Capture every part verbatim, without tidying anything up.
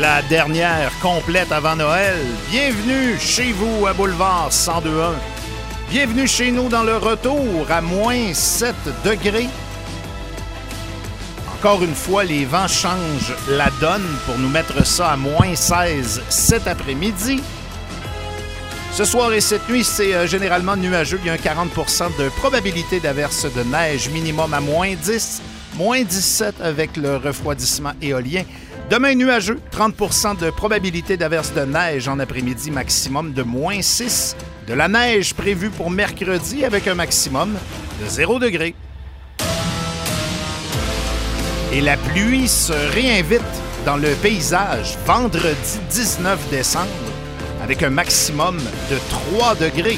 la dernière complète avant Noël. Bienvenue chez vous à Boulevard cent deux point un. Bienvenue chez nous dans le retour à moins sept degrés. Encore une fois, les vents changent la donne pour nous mettre ça à moins seize cet après-midi. Ce soir et cette nuit, c'est euh, généralement nuageux. Il y a un quarante pour cent de probabilité d'averse de neige, minimum à moins dix, moins dix-sept avec le refroidissement éolien. Demain, nuageux, trente pour cent de probabilité d'averse de neige en après-midi, maximum de moins six. De la neige prévue pour mercredi avec un maximum de zéro degré. Et la pluie se réinvite dans le paysage vendredi dix-neuf décembre avec un maximum de trois degrés.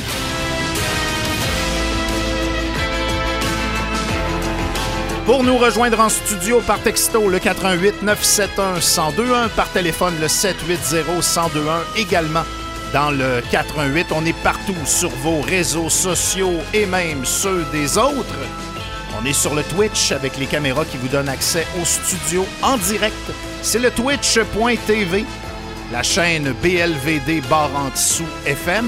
Pour nous rejoindre en studio par texto, le quatre un huit neuf sept un un zéro deux un, par téléphone, le sept huit zéro un zéro deux un, également dans le quatre un huit. On est partout sur vos réseaux sociaux et même ceux des autres. On est sur le Twitch avec les caméras qui vous donnent accès au studio en direct. C'est le twitch point t v, la chaîne B L V D barre en dessous F M.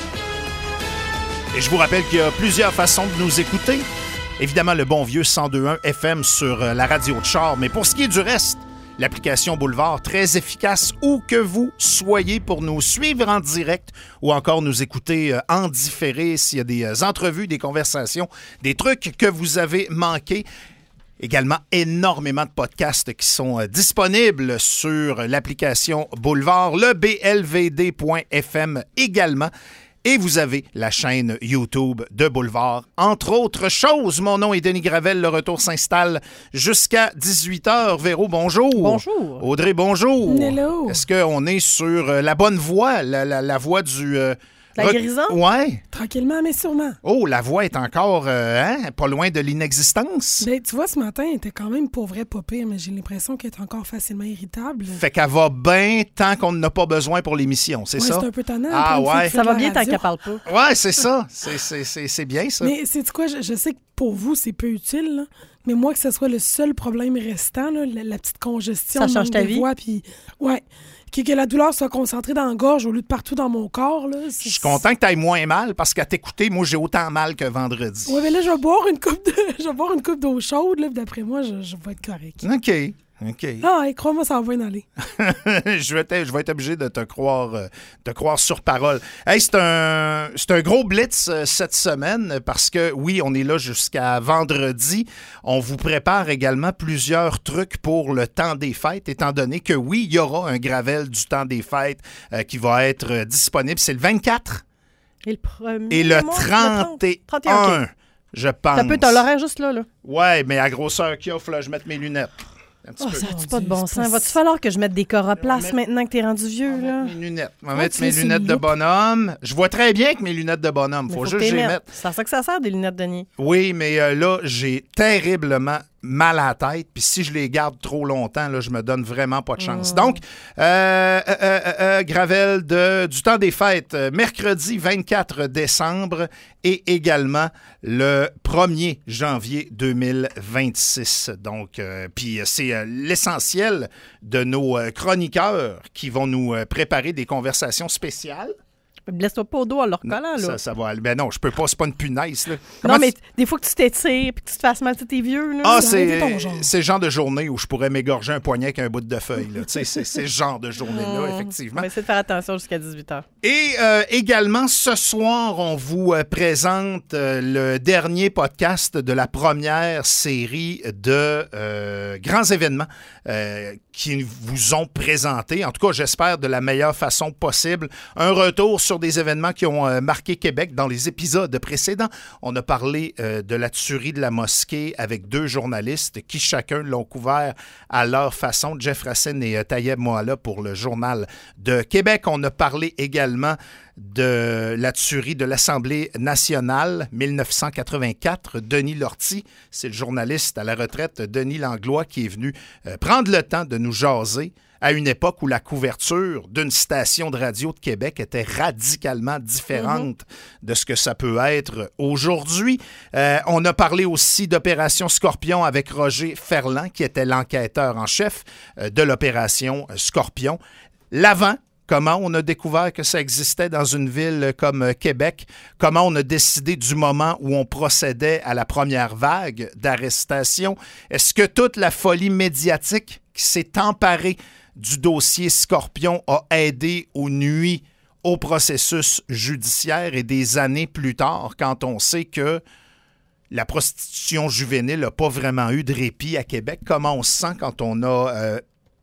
Et je vous rappelle qu'il y a plusieurs façons de nous écouter. Évidemment, le bon vieux cent deux point un F M sur la radio de char. Mais pour ce qui est du reste, l'application Boulevard, très efficace où que vous soyez pour nous suivre en direct ou encore nous écouter en différé s'il y a des entrevues, des conversations, des trucs que vous avez manqués. Également, énormément de podcasts qui sont disponibles sur l'application Boulevard, le B L V D point F M également. Et vous avez la chaîne YouTube de Boulevard, entre autres choses. Mon nom est Denis Gravel. Le retour s'installe jusqu'à dix-huit heures. Véro, bonjour. Bonjour. Audrey, bonjour. Hello. Est-ce qu'on est sur la bonne voie, la, la, la voie du... Euh, la rec... guérison? Ouais. Tranquillement, mais sûrement. Oh, la voie est encore euh, hein, pas loin de l'inexistence. Ben, tu vois, ce matin, elle était quand même pour vrai pas pire, mais j'ai l'impression qu'elle est encore facilement irritable. Fait qu'elle va bien tant qu'on n'a pas besoin pour l'émission, c'est ouais, ça? c'est un peu tannant. Ah ouais. Ça va bien tant qu'elle parle pas. Ouais, c'est ça. C'est, c'est, c'est, c'est bien, ça. Mais c'est quoi, je, je sais que pour vous, c'est peu utile, là, mais moi, que ce soit le seul problème restant, là, la, la petite congestion, ça change ta vie. Voix, puis ouais. Que, que la douleur soit concentrée dans la gorge au lieu de partout dans mon corps. Là, je suis content que tu ailles moins mal parce qu'à t'écouter, moi, j'ai autant mal que vendredi. Oui, mais là, je vais boire une coupe de, je vais boire une coupe d'eau chaude. Là, d'après moi, je, je vais être correct. OK. OK. Ah, hey, crois-moi, ça va bien aller. je, vais je vais être obligé de te croire, euh, te croire sur parole. Hey, c'est un, c'est un gros blitz euh, cette semaine parce que, oui, on est là jusqu'à vendredi. On vous prépare également plusieurs trucs pour le temps des fêtes, étant donné que, oui, il y aura un Gravel du temps des fêtes euh, qui va être euh, disponible. C'est le vingt-quatre et le, premier et le mois, trente et un, trente et un, okay. Je pense. Ça peut être l'horaire juste là, là. Ouais, mais à grosseur qu'il y a, il faut que je mette mes lunettes. Oh, ça n'a-tu pas de bon sens? Va-tu falloir que je mette des coroplaces mettre... maintenant que t'es rendu vieux, là? Mes lunettes. Je vais ah, mettre mes lunettes de bonhomme. Je vois très bien avec mes lunettes de bonhomme. Faut, faut juste que je les mette. C'est à ça que ça sert, des lunettes de nid. Oui, mais euh, là, j'ai terriblement mal à la tête. Puis si je les garde trop longtemps, là, je me donne vraiment pas de chance. Mmh. Donc, euh, euh, euh, euh, Gravel de, du temps des fêtes, euh, mercredi vingt-quatre décembre et également le premier janvier deux mille vingt-six. Donc, euh, puis c'est euh, l'essentiel de nos euh, chroniqueurs qui vont nous euh, préparer des conversations spéciales. Blesse-toi pas au dos en leur collant, là. Ça, ça va aller. Ben non, je peux pas, c'est pas une punaise, là. Comment non, mais t- des fois que tu t'étires et que tu te fasses mal, tu t'es vieux, là. Ah, c'est, c'est le genre de journée où je pourrais m'égorger un poignet avec un bout de feuille, là. Tu sais, c'est, c'est ce genre de journée-là, mmh, effectivement. On va essayer de faire attention jusqu'à dix-huit heures. Et euh, également, ce soir, on vous euh, présente euh, le dernier podcast de la première série de euh, grands événements euh, qui vous ont présenté, en tout cas, j'espère, de la meilleure façon possible. Un retour sur des événements qui ont euh, marqué Québec dans les épisodes précédents. On a parlé euh, de la tuerie de la mosquée avec deux journalistes qui chacun l'ont couvert à leur façon, Jeff Racine et euh, Tayeb Mohala pour le Journal de Québec. On a parlé également de la tuerie de l'Assemblée nationale, dix-neuf cent quatre-vingt-quatre. Denis Lortie, c'est le journaliste à la retraite, Denis Langlois, qui est venu euh, prendre le temps de nous jaser à une époque où la couverture d'une station de radio de Québec était radicalement différente mm-hmm. de ce que ça peut être aujourd'hui. Euh, on a parlé aussi d'Opération Scorpion avec Roger Ferland, qui était l'enquêteur en chef euh, de l'Opération Scorpion. L'avant, comment on a découvert que ça existait dans une ville comme Québec, comment on a décidé du moment où on procédait à la première vague d'arrestation. Est-ce que toute la folie médiatique qui s'est emparée du dossier Scorpion a aidé ou nuit au processus judiciaire et des années plus tard, quand on sait que la prostitution juvénile n'a pas vraiment eu de répit à Québec? Comment on se sent quand on a euh,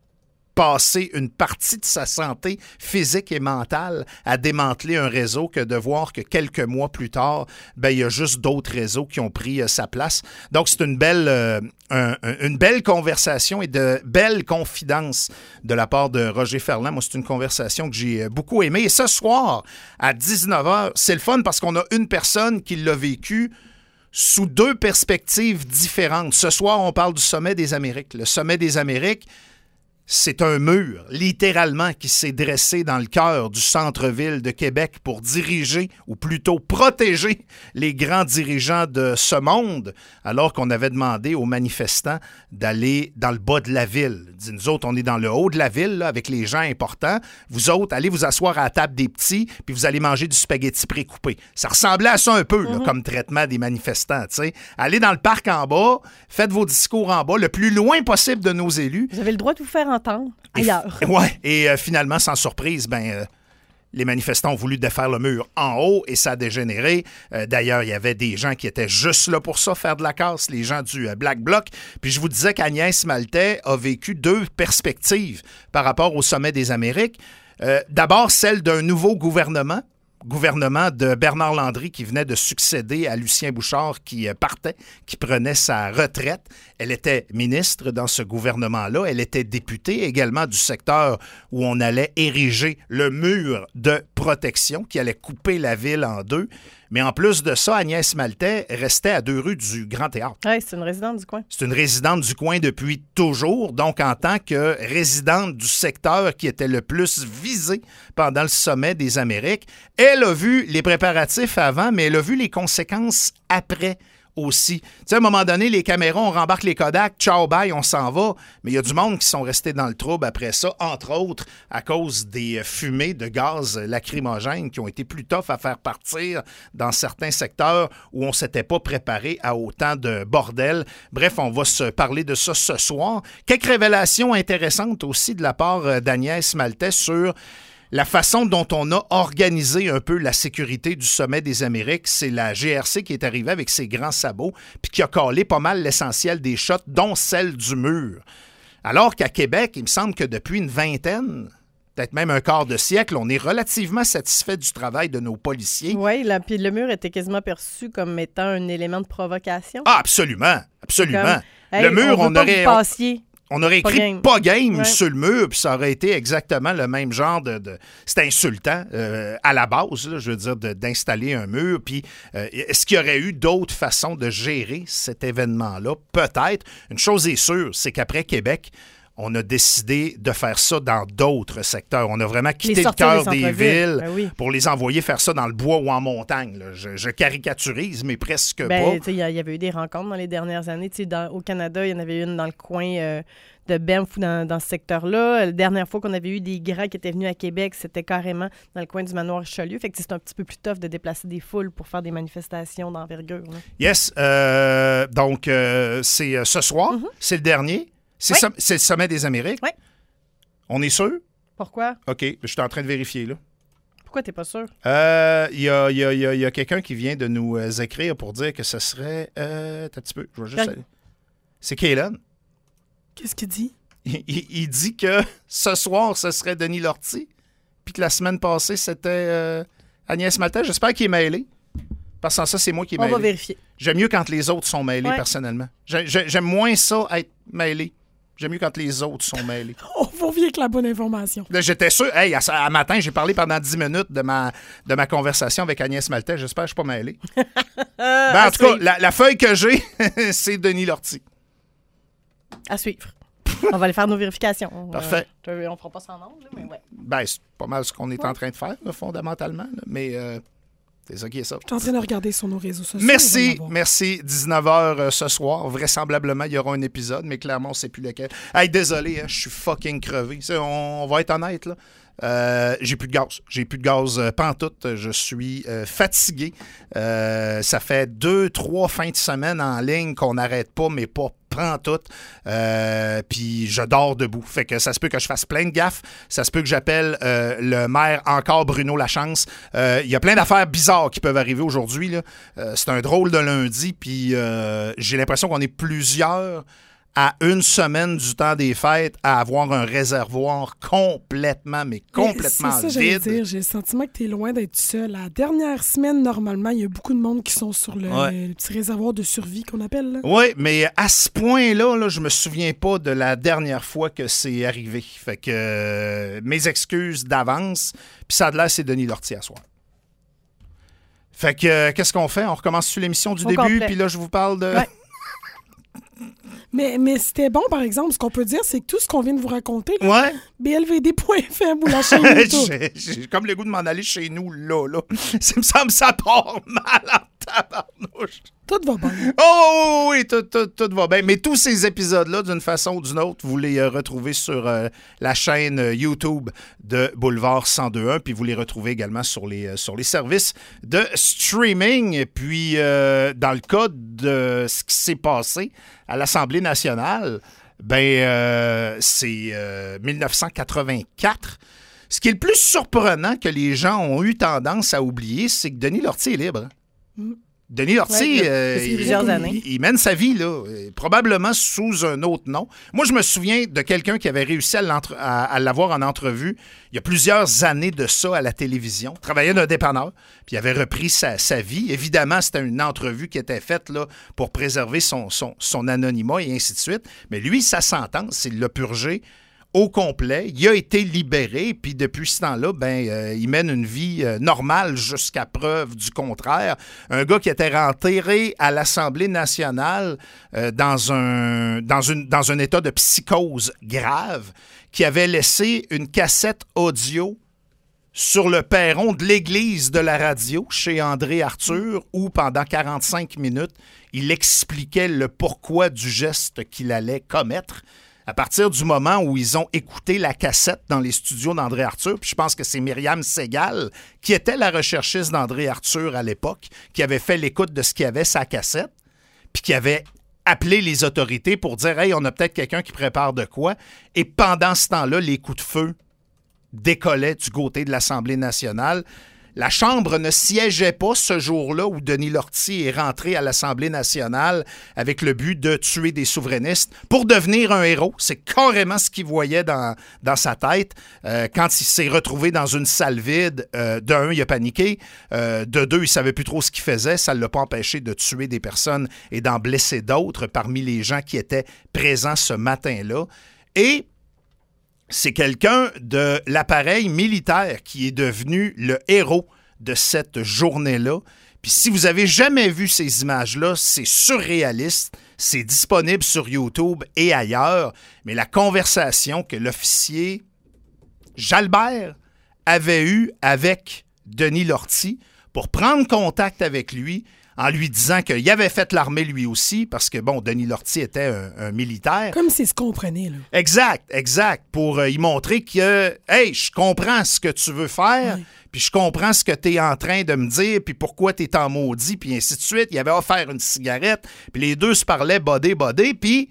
passé une partie de sa santé physique et mentale à démanteler un réseau, que de voir que quelques mois plus tard, ben, il y a juste d'autres réseaux qui ont pris euh, sa place. Donc, c'est une belle, euh, un, une belle conversation et de belles confidences de la part de Roger Ferland. Moi, c'est une conversation que j'ai beaucoup aimée. Et ce soir, à dix-neuf heures, c'est le fun parce qu'on a une personne qui l'a vécu sous deux perspectives différentes. Ce soir, on parle du Sommet des Amériques. Le Sommet des Amériques, c'est un mur, littéralement, qui s'est dressé dans le cœur du centre-ville de Québec pour diriger, ou plutôt protéger, les grands dirigeants de ce monde, alors qu'on avait demandé aux manifestants d'aller dans le bas de la ville. Dis, nous autres, on est dans le haut de la ville, là, avec les gens importants. Vous autres, allez vous asseoir à la table des petits, puis vous allez manger du spaghetti précoupé. Ça ressemblait à ça un peu, là, mm-hmm. comme traitement des manifestants. T'sais. Allez dans le parc en bas, faites vos discours en bas, le plus loin possible de nos élus. Vous avez le droit de vous faire entendre ailleurs. Oui, et euh, finalement, sans surprise, ben, euh, les manifestants ont voulu défaire le mur en haut et ça a dégénéré. Euh, d'ailleurs, il y avait des gens qui étaient juste là pour ça, faire de la casse, les gens du euh, Black Bloc. Puis je vous disais qu'Agnès Maltais a vécu deux perspectives par rapport au Sommet des Amériques. Euh, d'abord, celle d'un nouveau gouvernement, gouvernement de Bernard Landry qui venait de succéder à Lucien Bouchard qui partait, qui prenait sa retraite. Elle était ministre dans ce gouvernement-là. Elle était députée également du secteur où on allait ériger le mur de protection qui allait couper la ville en deux. Mais en plus de ça, Agnès Maltais restait à deux rues du Grand Théâtre. Oui, c'est une résidente du coin. C'est une résidente du coin depuis toujours. Donc, en tant que résidente du secteur qui était le plus visé pendant le Sommet des Amériques, elle a vu les préparatifs avant, mais elle a vu les conséquences après aussi. Tu sais, à un moment donné, les caméras, on rembarque les Kodak, ciao, bye, on s'en va. Mais il y a du monde qui sont restés dans le trouble après ça, entre autres à cause des fumées de gaz lacrymogènes qui ont été plus tough à faire partir dans certains secteurs où on ne s'était pas préparé à autant de bordel. Bref, on va se parler de ça ce soir. Quelques révélations intéressantes aussi de la part d'Agnès Maltais sur la façon dont on a organisé un peu la sécurité du Sommet des Amériques. C'est la G R C qui est arrivée avec ses grands sabots puis qui a collé pas mal l'essentiel des shots, dont celle du mur. Alors qu'à Québec, il me semble que depuis une vingtaine, peut-être même un quart de siècle, on est relativement satisfait du travail de nos policiers. Oui, puis le mur était quasiment perçu comme étant un élément de provocation. Ah, absolument, absolument. Comme, hey, le mur, on, on aurait... Pas on... On aurait écrit « pas game, pas game ouais. » sur le mur, puis ça aurait été exactement le même genre de... de... C'est insultant euh, à la base, là, je veux dire, de, d'installer un mur. Puis euh, est-ce qu'il y aurait eu d'autres façons de gérer cet événement-là? Peut-être. Une chose est sûre, c'est qu'après Québec, on a décidé de faire ça dans d'autres secteurs. On a vraiment quitté le cœur des villes ben oui. pour les envoyer faire ça dans le bois ou en montagne. Là. Je, je caricaturise, mais presque ben, pas. Il y, y avait eu des rencontres dans les dernières années. Dans, au Canada, il y en avait une dans le coin euh, de Banff ou dans, dans ce secteur-là. La dernière fois qu'on avait eu des grands qui étaient venus à Québec, c'était carrément dans le coin du manoir Richelieu. Fait que c'est un petit peu plus tough de déplacer des foules pour faire des manifestations d'envergure. Là. Yes. Euh, donc, euh, c'est euh, ce soir. Mm-hmm. C'est le dernier. C'est, oui. so- c'est le Sommet des Amériques? Oui. On est sûr? Pourquoi? OK, je suis en train de vérifier, là. Pourquoi t'es pas sûr? Il euh, y, a, y, a, y, a, y a quelqu'un qui vient de nous euh, écrire pour dire que ce serait... Euh, attends un petit peu, je vais juste... Aller. C'est Kaylan. Qu'est-ce qu'il dit? Il, il, il dit que ce soir, ce serait Denis Lortie, puis que la semaine passée, c'était euh, Agnès Maltais. J'espère qu'il est mêlé. Parce que ça, c'est moi qui est On mêlé. On va vérifier. J'aime mieux quand les autres sont mêlés, ouais. personnellement. J'ai, j'aime moins ça, être mêlé. J'aime mieux quand les autres sont mêlés. On vient avec la bonne information. Là, j'étais sûr. Hey, à, à matin, j'ai parlé pendant dix minutes de ma, de ma conversation avec Agnès Maltais. J'espère que je ne suis pas mêlé. Ben, en tout cas, la, la feuille que j'ai, c'est Denis Lortie. À suivre. On va aller faire nos vérifications. Parfait. Euh, on fera pas sans nom, mais ouais. Ben, c'est pas mal ce qu'on est ouais. en train de faire, là, fondamentalement. Là. Mais euh, c'est ça qui est ça. Je suis en train de regarder sur nos réseaux sociaux. Merci, merci. dix-neuf heures euh, ce soir. Vraisemblablement, il y aura un épisode, mais clairement, on ne sait plus lequel. Hey, désolé, hein, je suis fucking crevé. C'est, on, on va être honnête, là. Euh, j'ai plus de gaz. J'ai plus de gaz euh, pantoute. Je suis euh, fatigué. Euh, ça fait deux, trois fins de semaine en ligne qu'on n'arrête pas, mais pas pantoute. Euh, puis je dors debout. Fait que ça se peut que je fasse plein de gaffes. Ça se peut que j'appelle euh, le maire encore Bruno Lachance. Il euh, y a plein d'affaires bizarres qui peuvent arriver aujourd'hui, là. Euh, c'est un drôle de lundi. Puis euh, j'ai l'impression qu'on est plusieurs à une semaine du temps des fêtes à avoir un réservoir complètement, mais complètement mais c'est ça, vide. Dire, j'ai le sentiment que tu es loin d'être seul. La dernière semaine, normalement, il y a beaucoup de monde qui sont sur le, ouais. le petit réservoir de survie qu'on appelle. Oui, mais à ce point-là, là, je me souviens pas de la dernière fois que c'est arrivé. Fait que euh, mes excuses d'avance. Puis ça a de l'air, c'est Denis Lortie à soir. Fait que euh, qu'est-ce qu'on fait? On recommence sur l'émission du Au début, complet. puis là, je vous parle de... Ouais. Mais, mais c'était bon, par exemple, ce qu'on peut dire, c'est que tout ce qu'on vient de vous raconter, là, Ouais. B L V D point F M ou la chaîne YouTube. j'ai, j'ai comme le goût de m'en aller chez nous, là, là. Ça me semble ça part mal en tabarnouche. Tout va bien. Oh oui, tout, tout, tout va bien. Mais tous ces épisodes-là, d'une façon ou d'une autre, vous les euh, retrouvez sur euh, la chaîne euh, YouTube de Boulevard cent deux point un, puis vous les retrouvez également sur les, euh, sur les services de streaming. Et puis, euh, dans le cas de ce qui s'est passé à l'Assemblée nationale, ben euh, c'est euh, dix-neuf cent quatre-vingt-quatre. Ce qui est le plus surprenant que les gens ont eu tendance à oublier, c'est que Denis Lortie est libre. Mm. Denis Lortie, ouais, euh, il, plusieurs il, années. il, il mène sa vie, là, probablement sous un autre nom. Moi, je me souviens de quelqu'un qui avait réussi à, à, à l'avoir en entrevue il y a plusieurs années de ça à la télévision. Il travaillait d'un dépanneur, puis il avait repris sa, sa vie. Évidemment, c'était une entrevue qui était faite là, pour préserver son, son, son anonymat et ainsi de suite. Mais lui, sa sentence, il l'a purgé au complet. Il a été libéré, puis depuis ce temps-là, ben, euh, il mène une vie euh, normale jusqu'à preuve du contraire. Un gars qui était rentré à l'Assemblée nationale euh, dans, un, dans, une, dans un état de psychose grave, qui avait laissé une cassette audio sur le perron de l'église de la radio chez André Arthur, où pendant quarante-cinq minutes, il expliquait le pourquoi du geste qu'il allait commettre. À partir du moment où ils ont écouté la cassette dans les studios d'André Arthur, puis je pense que c'est Myriam Segal, qui était la recherchiste d'André Arthur à l'époque, qui avait fait l'écoute de ce qu'il y avait sa cassette, puis qui avait appelé les autorités pour dire « Hey, on a peut-être quelqu'un qui prépare de quoi ». Et pendant ce temps-là, les coups de feu décollaient du côté de l'Assemblée nationale. La Chambre ne siégeait pas ce jour-là où Denis Lortie est rentré à l'Assemblée nationale avec le but de tuer des souverainistes pour devenir un héros. C'est carrément ce qu'il voyait dans, dans sa tête. Euh, quand il s'est retrouvé dans une salle vide, euh, de un, il a paniqué. Euh, de deux, il ne savait plus trop ce qu'il faisait. Ça ne l'a pas empêché de tuer des personnes et d'en blesser d'autres parmi les gens qui étaient présents ce matin-là. Et c'est quelqu'un de l'appareil militaire qui est devenu le héros de cette journée-là. Puis si vous avez jamais vu ces images-là, c'est surréaliste. C'est disponible sur YouTube et ailleurs. Mais la conversation que l'officier Jalbert avait eue avec Denis Lortie pour prendre contact avec lui, en lui disant qu'il avait fait l'armée lui aussi, parce que, bon, Denis Lortie était un, un militaire. Comme s'il se comprenait, là. Exact, exact. Pour euh, y montrer que, hey, je comprends ce que tu veux faire, oui. Puis je comprends ce que tu es en train de me dire, puis pourquoi tu es en maudit, puis ainsi de suite. Il avait offert une cigarette, puis les deux se parlaient bodé, bodé, puis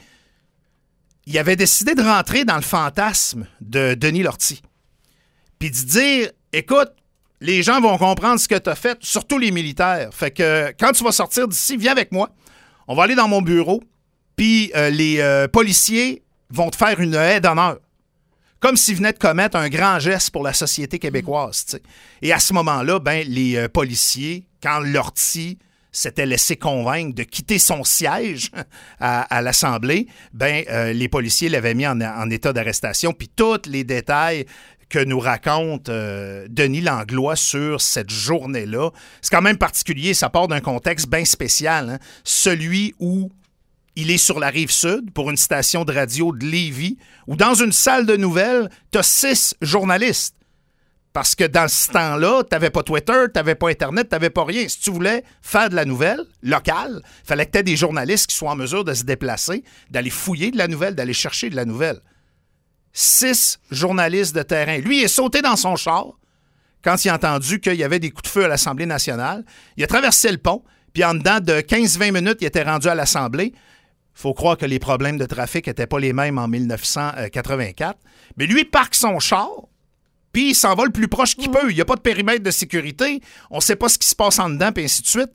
il avait décidé de rentrer dans le fantasme de Denis Lortie. Puis de dire, écoute, les gens vont comprendre ce que tu as fait, surtout les militaires. Fait que quand tu vas sortir d'ici, viens avec moi. On va aller dans mon bureau, puis euh, les euh, policiers vont te faire une haie d'honneur. Comme s'ils venaient de commettre un grand geste pour la société québécoise. T'sais. Et à ce moment-là, ben, les euh, policiers, quand Lortie s'était laissé convaincre de quitter son siège à, à l'Assemblée, ben euh, les policiers l'avaient mis en, en état d'arrestation. Puis tous les détails que nous raconte euh, Denis Langlois sur cette journée-là, c'est quand même particulier. Ça part d'un contexte bien spécial. Hein? Celui où il est sur la rive sud pour une station de radio de Lévis, où dans une salle de nouvelles, tu as six journalistes. Parce que dans ce temps-là, tu n'avais pas Twitter, tu n'avais pas Internet, tu n'avais pas rien. Si tu voulais faire de la nouvelle locale, il fallait que tu aies des journalistes qui soient en mesure de se déplacer, d'aller fouiller de la nouvelle, d'aller chercher de la nouvelle. Six journalistes de terrain. Lui, il est sauté dans son char quand il a entendu qu'il y avait des coups de feu à l'Assemblée nationale. Il a traversé le pont, puis en dedans de quinze vingt minutes, il était rendu à l'Assemblée. Il faut croire que les problèmes de trafic n'étaient pas les mêmes en dix-neuf cent quatre-vingt-quatre. Mais lui, il parque son char, puis il s'en va le plus proche qu'il peut. Il n'y a pas de périmètre de sécurité. On ne sait pas ce qui se passe en dedans, puis ainsi de suite.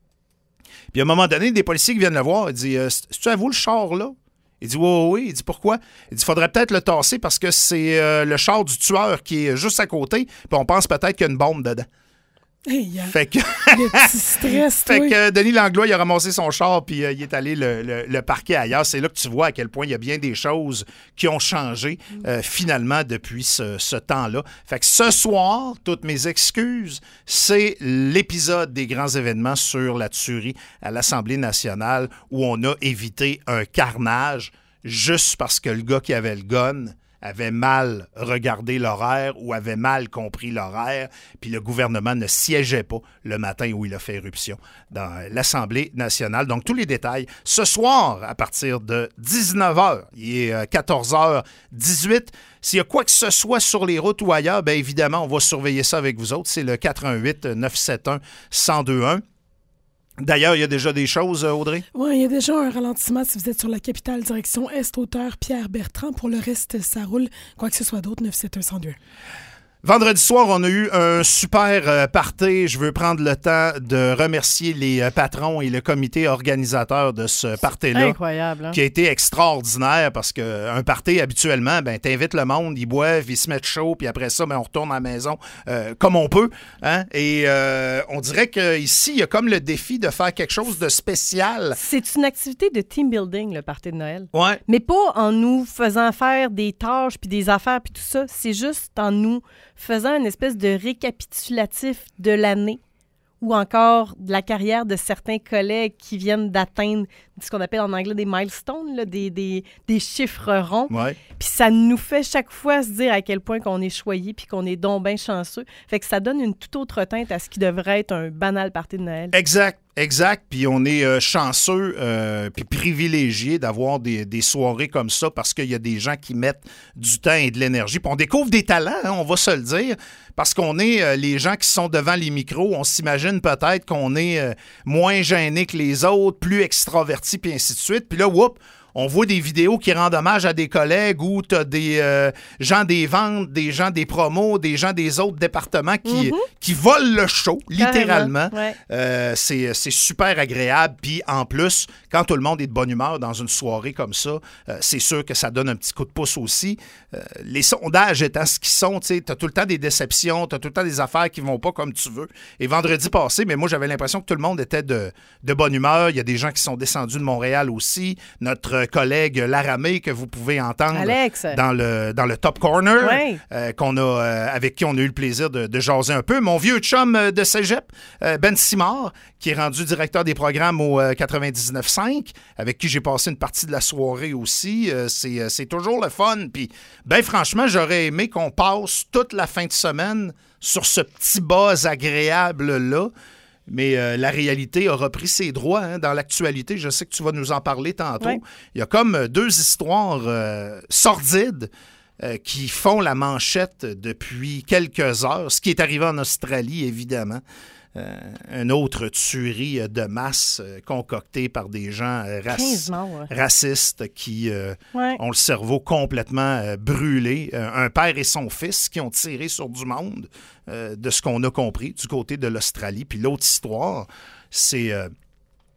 Puis à un moment donné, des policiers qui viennent le voir, ils disent euh, « C'est-tu à vous le char, là? » Il dit « Oui, oui, oui. » Il dit « Pourquoi? » Il dit « Il faudrait peut-être le tasser parce que c'est euh, le char du tueur qui est juste à côté, puis on pense peut-être qu'il y a une bombe dedans. » Hey, euh, Fait que, le petit stress, fait toi. que Denis Langlois, il a ramassé son char puis euh, il est allé le, le, le parquer ailleurs. C'est là que tu vois à quel point il y a bien des choses qui ont changé euh, finalement depuis ce, ce temps-là. Fait que ce soir, toutes mes excuses, c'est l'épisode des grands événements sur la tuerie à l'Assemblée nationale où on a évité un carnage juste parce que le gars qui avait le gun avait mal regardé l'horaire ou avait mal compris l'horaire, puis le gouvernement ne siégeait pas le matin où il a fait éruption dans l'Assemblée nationale. Donc, tous les détails, ce soir, à partir de dix-neuf heures, il est quatorze heures dix-huit. S'il y a quoi que ce soit sur les routes ou ailleurs, bien évidemment, on va surveiller ça avec vous autres. C'est le quatre un huit neuf sept un un zéro deux un. D'ailleurs, il y a déjà des choses, Audrey? Oui, il y a déjà un ralentissement si vous êtes sur la capitale, direction Est-Hauteur, Pierre-Bertrand. Pour le reste, ça roule. Quoi que ce soit d'autre, neuf sept un un zéro deux. Vendredi soir, on a eu un super euh, party. Je veux prendre le temps de remercier les euh, patrons et le comité organisateur de ce party-là. Incroyable, hein? Qui a été extraordinaire parce qu'un party, habituellement, ben, t'invites le monde, ils boivent, ils se mettent chaud, puis après ça, ben, on retourne à la maison euh, comme on peut. Hein? Et euh, on dirait qu'ici, il y a comme le défi de faire quelque chose de spécial. C'est une activité de team building, le party de Noël. Ouais. Mais pas en nous faisant faire des tâches puis des affaires puis tout ça. C'est juste en nous faisant une espèce de récapitulatif de l'année ou encore de la carrière de certains collègues qui viennent d'atteindre ce qu'on appelle en anglais des milestones, là, des, des, des chiffres ronds. Ouais. Puis ça nous fait chaque fois se dire à quel point qu'on est choyé puis qu'on est donc bien chanceux. Fait que ça donne une toute autre teinte à ce qui devrait être un banal party de Noël. Exact. Exact, puis on est euh, chanceux euh, puis privilégié d'avoir des, des soirées comme ça parce qu'il y a des gens qui mettent du temps et de l'énergie. Puis on découvre des talents, hein, on va se le dire, parce qu'on est euh, les gens qui sont devant les micros, on s'imagine peut-être qu'on est euh, moins gênés que les autres, plus extravertis, puis ainsi de suite. Puis là, whoop, on voit des vidéos qui rendent hommage à des collègues où tu as des euh, gens des ventes, des gens des promos, des gens des autres départements qui, mm-hmm. qui volent le show, littéralement. Ouais. Euh, c'est, c'est super agréable. Puis en plus, quand tout le monde est de bonne humeur dans une soirée comme ça, euh, c'est sûr que ça donne un petit coup de pouce aussi. Euh, les sondages étant ce qu'ils sont, tu as tout le temps des déceptions, tu as tout le temps des affaires qui vont pas comme tu veux. Et vendredi passé, mais moi, j'avais l'impression que tout le monde était de, de bonne humeur. Il y a des gens qui sont descendus de Montréal aussi. Notre collègue Laramé que vous pouvez entendre Alex. dans le dans le Top Corner, ouais. euh, qu'on a euh, avec qui on a eu le plaisir de, de jaser un peu. Mon vieux chum de cégep, euh, Ben Simard, qui est rendu directeur des programmes au euh, quatre-vingt-dix-neuf cinq, avec qui j'ai passé une partie de la soirée aussi. Euh, c'est, c'est toujours le fun. Puis, ben franchement, j'aurais aimé qu'on passe toute la fin de semaine sur ce petit buzz agréable-là. Mais euh, la réalité a repris ses droits hein, dans l'actualité. Je sais que tu vas nous en parler tantôt. Ouais. Il y a comme deux histoires euh, sordides euh, qui font la manchette depuis quelques heures. Ce qui est arrivé en Australie, évidemment. Euh, une autre tuerie de masse euh, concoctée par des gens euh, rac- morts, ouais. racistes qui euh, ouais. ont le cerveau complètement euh, brûlé. Euh, un père et son fils qui ont tiré sur du monde, euh, de ce qu'on a compris, du côté de l'Australie. Puis l'autre histoire, c'est euh,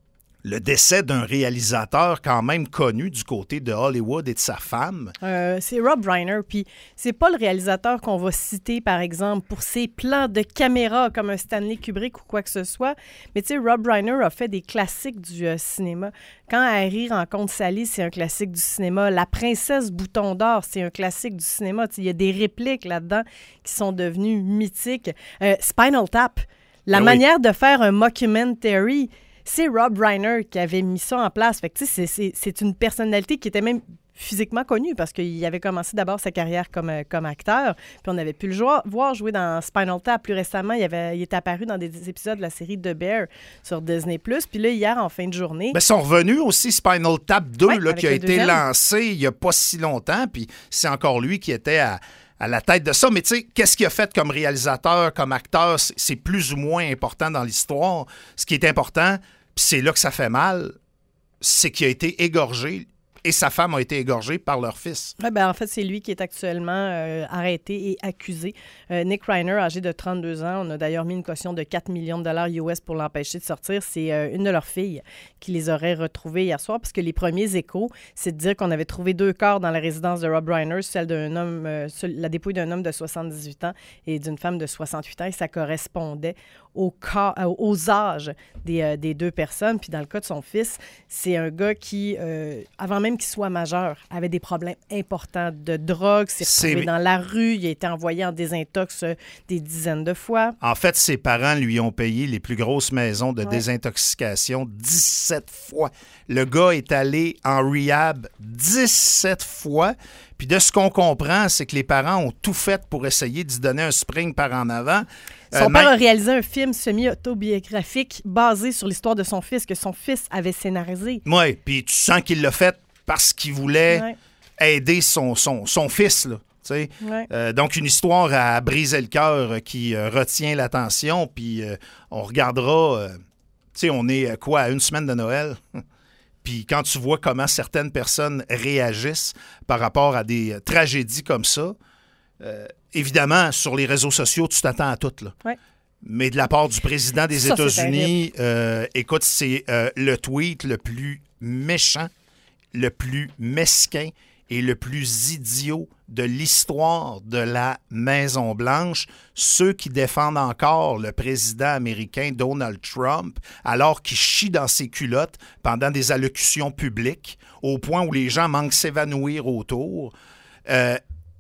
le décès d'un réalisateur quand même connu du côté de Hollywood et de sa femme. Euh, c'est Rob Reiner, puis c'est pas le réalisateur qu'on va citer, par exemple, pour ses plans de caméra comme un Stanley Kubrick ou quoi que ce soit, mais tu sais, Rob Reiner a fait des classiques du euh, cinéma. Quand Harry rencontre Sally, c'est un classique du cinéma. La princesse Bouton d'Or, c'est un classique du cinéma. Il y a des répliques là-dedans qui sont devenues mythiques. Euh, Spinal Tap, la ben manière oui. de faire un mockumentary, c'est Rob Reiner qui avait mis ça en place. Fait que, tu sais, c'est, c'est, c'est une personnalité qui était même physiquement connu parce qu'il avait commencé d'abord sa carrière comme, comme acteur, puis on avait pu le jouer, voir jouer dans Spinal Tap. Plus récemment, il, avait, il est apparu dans des épisodes de la série The Bear sur Disney plus. Puis là, hier, en fin de journée... Bien, ils sont revenus aussi, Spinal Tap deux, ouais, là, qui a été deuxième. lancé il n'y a pas si longtemps, puis c'est encore lui qui était à, à la tête de ça. Mais tu sais, qu'est-ce qu'il a fait comme réalisateur, comme acteur? C'est, c'est plus ou moins important dans l'histoire. Ce qui est important, puis c'est là que ça fait mal, c'est qu'il a été égorgé. Et sa femme a été égorgée par leur fils. Ouais, ben, en fait, c'est lui qui est actuellement euh, arrêté et accusé. Euh, Nick Reiner, âgé de trente-deux ans, on a d'ailleurs mis une caution de quatre millions de dollars U S pour l'empêcher de sortir. C'est euh, une de leurs filles qui les aurait retrouvés hier soir, parce que les premiers échos, c'est de dire qu'on avait trouvé deux corps dans la résidence de Rob Reiner, celle d'un homme, euh, la dépouille d'un homme de soixante-dix-huit ans et d'une femme de soixante-huit ans, et ça correspondait au cas, aux âges des, euh, des deux personnes. Puis dans le cas de son fils, c'est un gars qui, euh, avant même qu'il soit majeur, avait des problèmes importants de drogue, s'est retrouvé c'est... dans la rue, il a été envoyé en désintox euh, des dizaines de fois. En fait, ses parents lui ont payé les plus grosses maisons de ouais. désintoxication dix-sept fois. Le gars est allé en rehab dix-sept fois. Puis de ce qu'on comprend, c'est que les parents ont tout fait pour essayer d'y donner un spring par en avant. Son euh, père même... a réalisé un film semi-autobiographique basé sur l'histoire de son fils, que son fils avait scénarisé. Oui, puis tu sens qu'il l'a fait parce qu'il voulait ouais. aider son, son, son fils, là. Ouais. Euh, donc, une histoire à briser le cœur qui euh, retient l'attention. Puis euh, on regardera, euh, tu sais, on est quoi, à une semaine de Noël? Puis quand tu vois comment certaines personnes réagissent par rapport à des tragédies comme ça, euh, évidemment, sur les réseaux sociaux, tu t'attends à tout, là. Ouais. Mais de la part du président des ça, États-Unis, euh, écoute, c'est euh, le tweet le plus méchant, le plus mesquin et le plus idiot de l'histoire de la Maison-Blanche. Ceux qui défendent encore le président américain Donald Trump, alors qu'il chie dans ses culottes pendant des allocutions publiques, au point où les gens manquent s'évanouir autour, euh,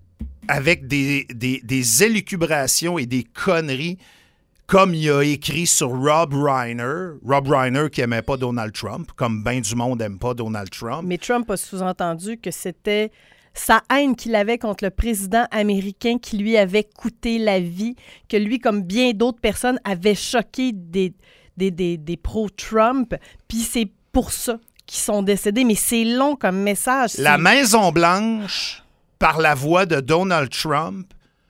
avec des, des, des élucubrations et des conneries, comme il a écrit sur Rob Reiner. Rob Reiner qui n'aimait pas Donald Trump, comme bien du monde n'aime pas Donald Trump. Mais Trump a sous-entendu que c'était sa haine qu'il avait contre le président américain qui lui avait coûté la vie, que lui, comme bien d'autres personnes, avait choqué des, des, des, des pro-Trump. Puis c'est pour ça qu'ils sont décédés. Mais c'est long comme message. C'est... La Maison-Blanche, par la voix de Donald Trump,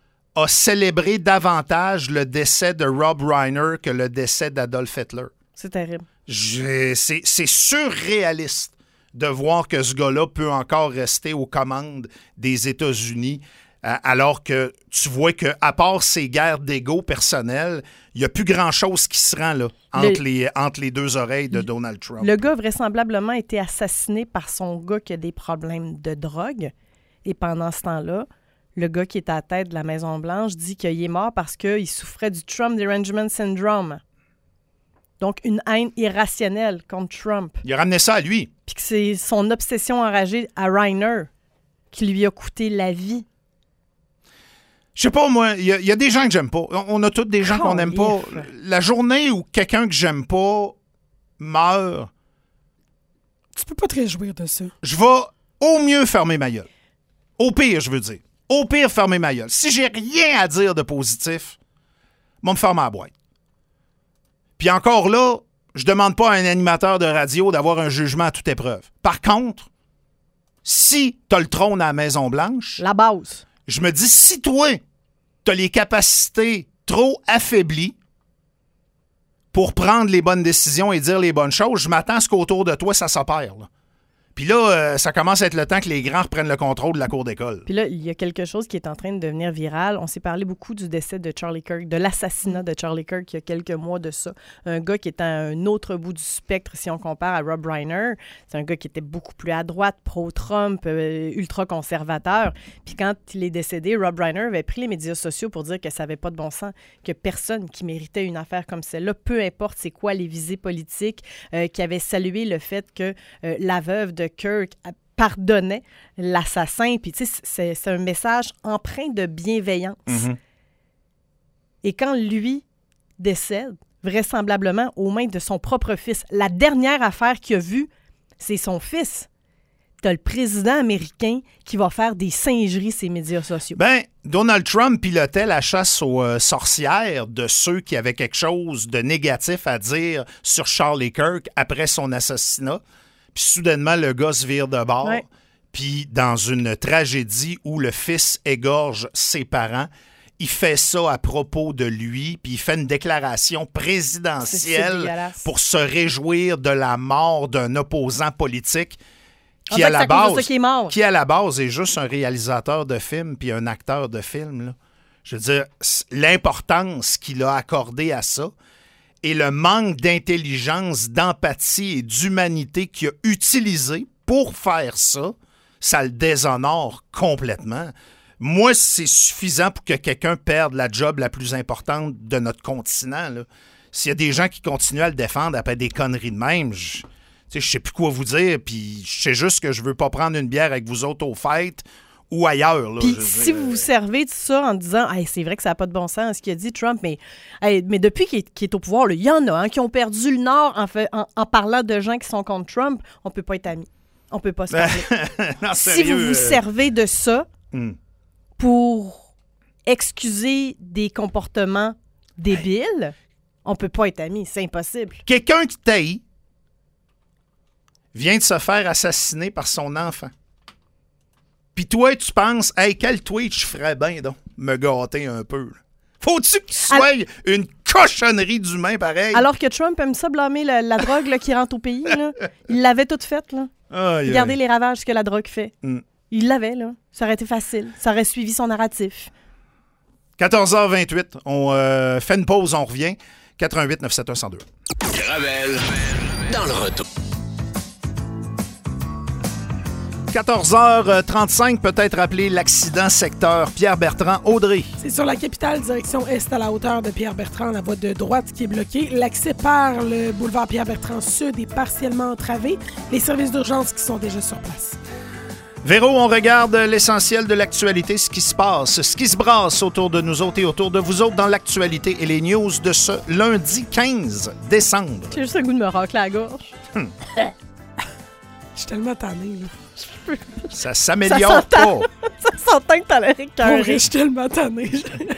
a célébré davantage le décès de Rob Reiner que le décès d'Adolf Hitler. C'est terrible. Je, c'est, c'est surréaliste de voir que ce gars-là peut encore rester aux commandes des États-Unis, euh, alors que tu vois qu'à part ces guerres d'ego personnelles, il n'y a plus grand-chose qui se rend là, entre, le, les, entre les deux oreilles de Donald Trump. Le gars a vraisemblablement été assassiné par son gars qui a des problèmes de drogue. Et pendant ce temps-là, le gars qui est à la tête de la Maison-Blanche dit qu'il est mort parce qu'il souffrait du Trump Derangement Syndrome. Donc, une haine irrationnelle contre Trump. Il a ramené ça à lui. Puis que c'est son obsession enragée à Reiner qui lui a coûté la vie. Je sais pas, moi, il y, y a des gens que j'aime pas. On a tous des gens oh, qu'on n'aime pas. La journée où quelqu'un que j'aime pas meurt... Tu peux pas te réjouir de ça. Je vais au mieux fermer ma gueule. Au pire, je veux dire. Au pire, fermer ma gueule. Si j'ai rien à dire de positif, moi me fermer la boîte. Puis encore là, je demande pas à un animateur de radio d'avoir un jugement à toute épreuve. Par contre, si t'as le trône à la Maison-Blanche... La base. Je me dis, si toi, t'as les capacités trop affaiblies pour prendre les bonnes décisions et dire les bonnes choses, je m'attends à ce qu'autour de toi, ça s'opère, là. Puis là, euh, ça commence à être le temps que les grands reprennent le contrôle de la cour d'école. Puis là, il y a quelque chose qui est en train de devenir viral. On s'est parlé beaucoup du décès de Charlie Kirk, de l'assassinat de Charlie Kirk il y a quelques mois de ça. Un gars qui est à un autre bout du spectre si on compare à Rob Reiner. C'est un gars qui était beaucoup plus à droite, pro-Trump, euh, ultra-conservateur. Puis quand il est décédé, Rob Reiner avait pris les médias sociaux pour dire que ça n'avait pas de bon sens, que personne qui méritait une affaire comme celle-là, peu importe c'est quoi les visées politiques, euh, qui avait salué le fait que euh, la veuve de Kirk pardonnait l'assassin. Puis, tu sais, c'est, c'est un message empreint de bienveillance. Mm-hmm. Et quand lui décède, vraisemblablement aux mains de son propre fils, la dernière affaire qu'il a vue, c'est son fils. T'as le président américain qui va faire des singeries sur les médias sociaux. Ben, Donald Trump pilotait la chasse aux euh, sorcières de ceux qui avaient quelque chose de négatif à dire sur Charlie Kirk après son assassinat. Puis soudainement, le gars se vire de bord. Ouais. Puis dans une tragédie où le fils égorge ses parents, il fait ça à propos de lui, puis il fait une déclaration présidentielle pour se réjouir de la mort d'un opposant politique qui, à la base, qui, est mort. qui à la base est juste un réalisateur de film puis un acteur de film. Là. Je veux dire, l'importance qu'il a accordée à ça et le manque d'intelligence, d'empathie et d'humanité qu'il a utilisé pour faire ça, ça le déshonore complètement. Moi, c'est suffisant pour que quelqu'un perde la job la plus importante de notre continent. Là. S'il y a des gens qui continuent à le défendre après des conneries de même, je ne sais plus quoi vous dire, puis je sais juste que je veux pas prendre une bière avec vous autres aux fêtes ou ailleurs. Là, puis si dire, vous vous servez de ça en disant hey, « c'est vrai que ça n'a pas de bon sens ce qu'il a dit Trump, mais, hey, mais depuis qu'il est, qu'il est au pouvoir, il y en a hein, qui ont perdu le Nord en, fait, en, en parlant de gens qui sont contre Trump, on peut pas être amis. On peut pas se parler. non, si sérieux, vous vous servez de ça hmm. pour excuser des comportements débiles, hey. on peut pas être amis, c'est impossible. Quelqu'un qui t'haït vient de se faire assassiner par son enfant. Puis toi, tu penses, hey, quel tweet je ferais bien, donc, me gâter un peu. Là. Faut-tu que tu sois Al- une cochonnerie d'humain pareil? Alors que Trump aime ça blâmer la, la drogue là, qui rentre au pays. Là. Il l'avait toute faite. Là. Aïe, Regardez aïe. les ravages que la drogue fait. Mm. Il l'avait, là. Ça aurait été facile. Ça aurait suivi son narratif. quatorze heures vingt-huit, on euh, fait une pause, on revient. quatre un huit neuf sept un zéro deux. Gravel dans le retour. quatorze heures trente-cinq, peut-être appelé l'accident secteur Pierre-Bertrand-Audrey. C'est sur la capitale, direction est à la hauteur de Pierre-Bertrand, la voie de droite qui est bloquée. L'accès par le boulevard Pierre-Bertrand Sud est partiellement entravé. Les services d'urgence qui sont déjà sur place. Véro, on regarde l'essentiel de l'actualité, ce qui se passe, ce qui se brasse autour de nous autres et autour de vous autres dans l'actualité et les news de ce lundi quinze décembre. J'ai juste un goût de me racler la gorge. Hum. Je suis tellement tannée, là. Ça s'améliore ça pas. Ça s'entend que t'as l'air écœuré. Je suis tellement tannée.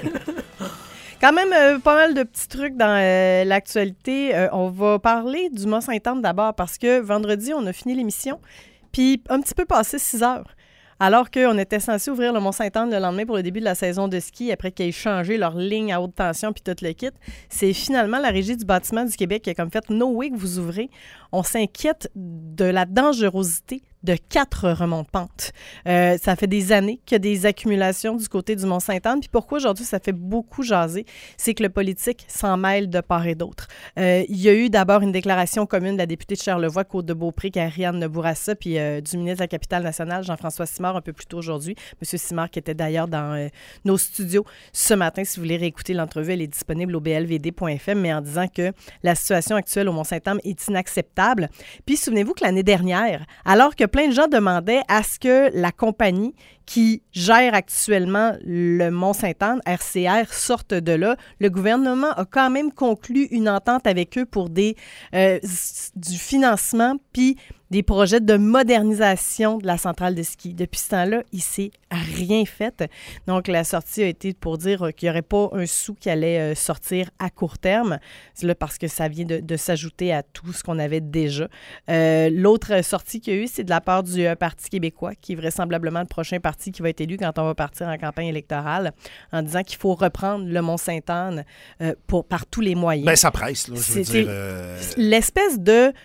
Quand même, euh, pas mal de petits trucs dans euh, l'actualité. Euh, on va parler du Mont-Sainte-Anne d'abord parce que vendredi, on a fini l'émission. Puis un petit peu passé six heures. Alors qu'on était censé ouvrir le Mont-Sainte-Anne le lendemain pour le début de la saison de ski, après qu'ils aient changé leur ligne à haute tension puis tout le kit, c'est finalement la Régie du bâtiment du Québec qui a comme fait « No way que vous ouvrez ». On s'inquiète de la dangerosité de quatre remonts de pente. Euh, ça fait des années qu'il y a des accumulations du côté du Mont-Sainte-Anne. Puis pourquoi aujourd'hui ça fait beaucoup jaser, c'est que le politique s'en mêle de part et d'autre. Euh, il y a eu d'abord une déclaration commune de la députée de Charlevoix, Côte-de-Beaupré, Ariane Bourassa, puis euh, du ministre de la Capitale-Nationale, Jean-François Simard, un peu plus tôt aujourd'hui. Monsieur Simard qui était d'ailleurs dans euh, nos studios ce matin. Si vous voulez réécouter l'entrevue, elle est disponible au b l v d point f m, mais en disant que la situation actuelle au Mont-Sainte-Anne est inacceptable. Puis souvenez-vous que l'année dernière, alors que plein de gens demandaient à ce que la compagnie qui gère actuellement le Mont-Sainte-Anne, R C R, sorte de là. Le gouvernement a quand même conclu une entente avec eux pour des, euh, du financement puis des projets de modernisation de la centrale de ski. Depuis ce temps-là, il ne s'est rien fait. Donc, la sortie a été pour dire qu'il n'y aurait pas un sou qui allait sortir à court terme. C'est là parce que ça vient de, de s'ajouter à tout ce qu'on avait déjà. Euh, l'autre sortie qu'il y a eu, c'est de la part du euh, Parti québécois, qui est vraisemblablement le prochain parti qui va être élu quand on va partir en campagne électorale, en disant qu'il faut reprendre le Mont-Sainte-Anne euh, pour, par tous les moyens. Bien, ça presse, là, je veux C'était dire. Euh... l'espèce de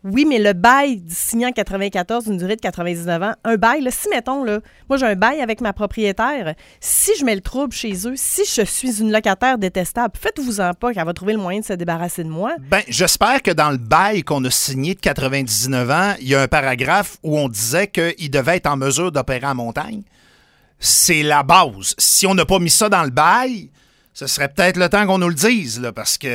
Oui, mais le bail signé en quatre-vingt-quatorze, d'une durée de quatre-vingt-dix-neuf ans, un bail, là, si, mettons, là, moi, j'ai un bail avec ma propriétaire, si je mets le trouble chez eux, si je suis une locataire détestable, faites-vous-en pas qu'elle va trouver le moyen de se débarrasser de moi. Ben, j'espère que dans le bail qu'on a signé de quatre-vingt-dix-neuf ans, il y a un paragraphe où on disait qu'il devait être en mesure d'opérer en montagne. C'est la base. Si on n'a pas mis ça dans le bail, ce serait peut-être le temps qu'on nous le dise, là, parce que...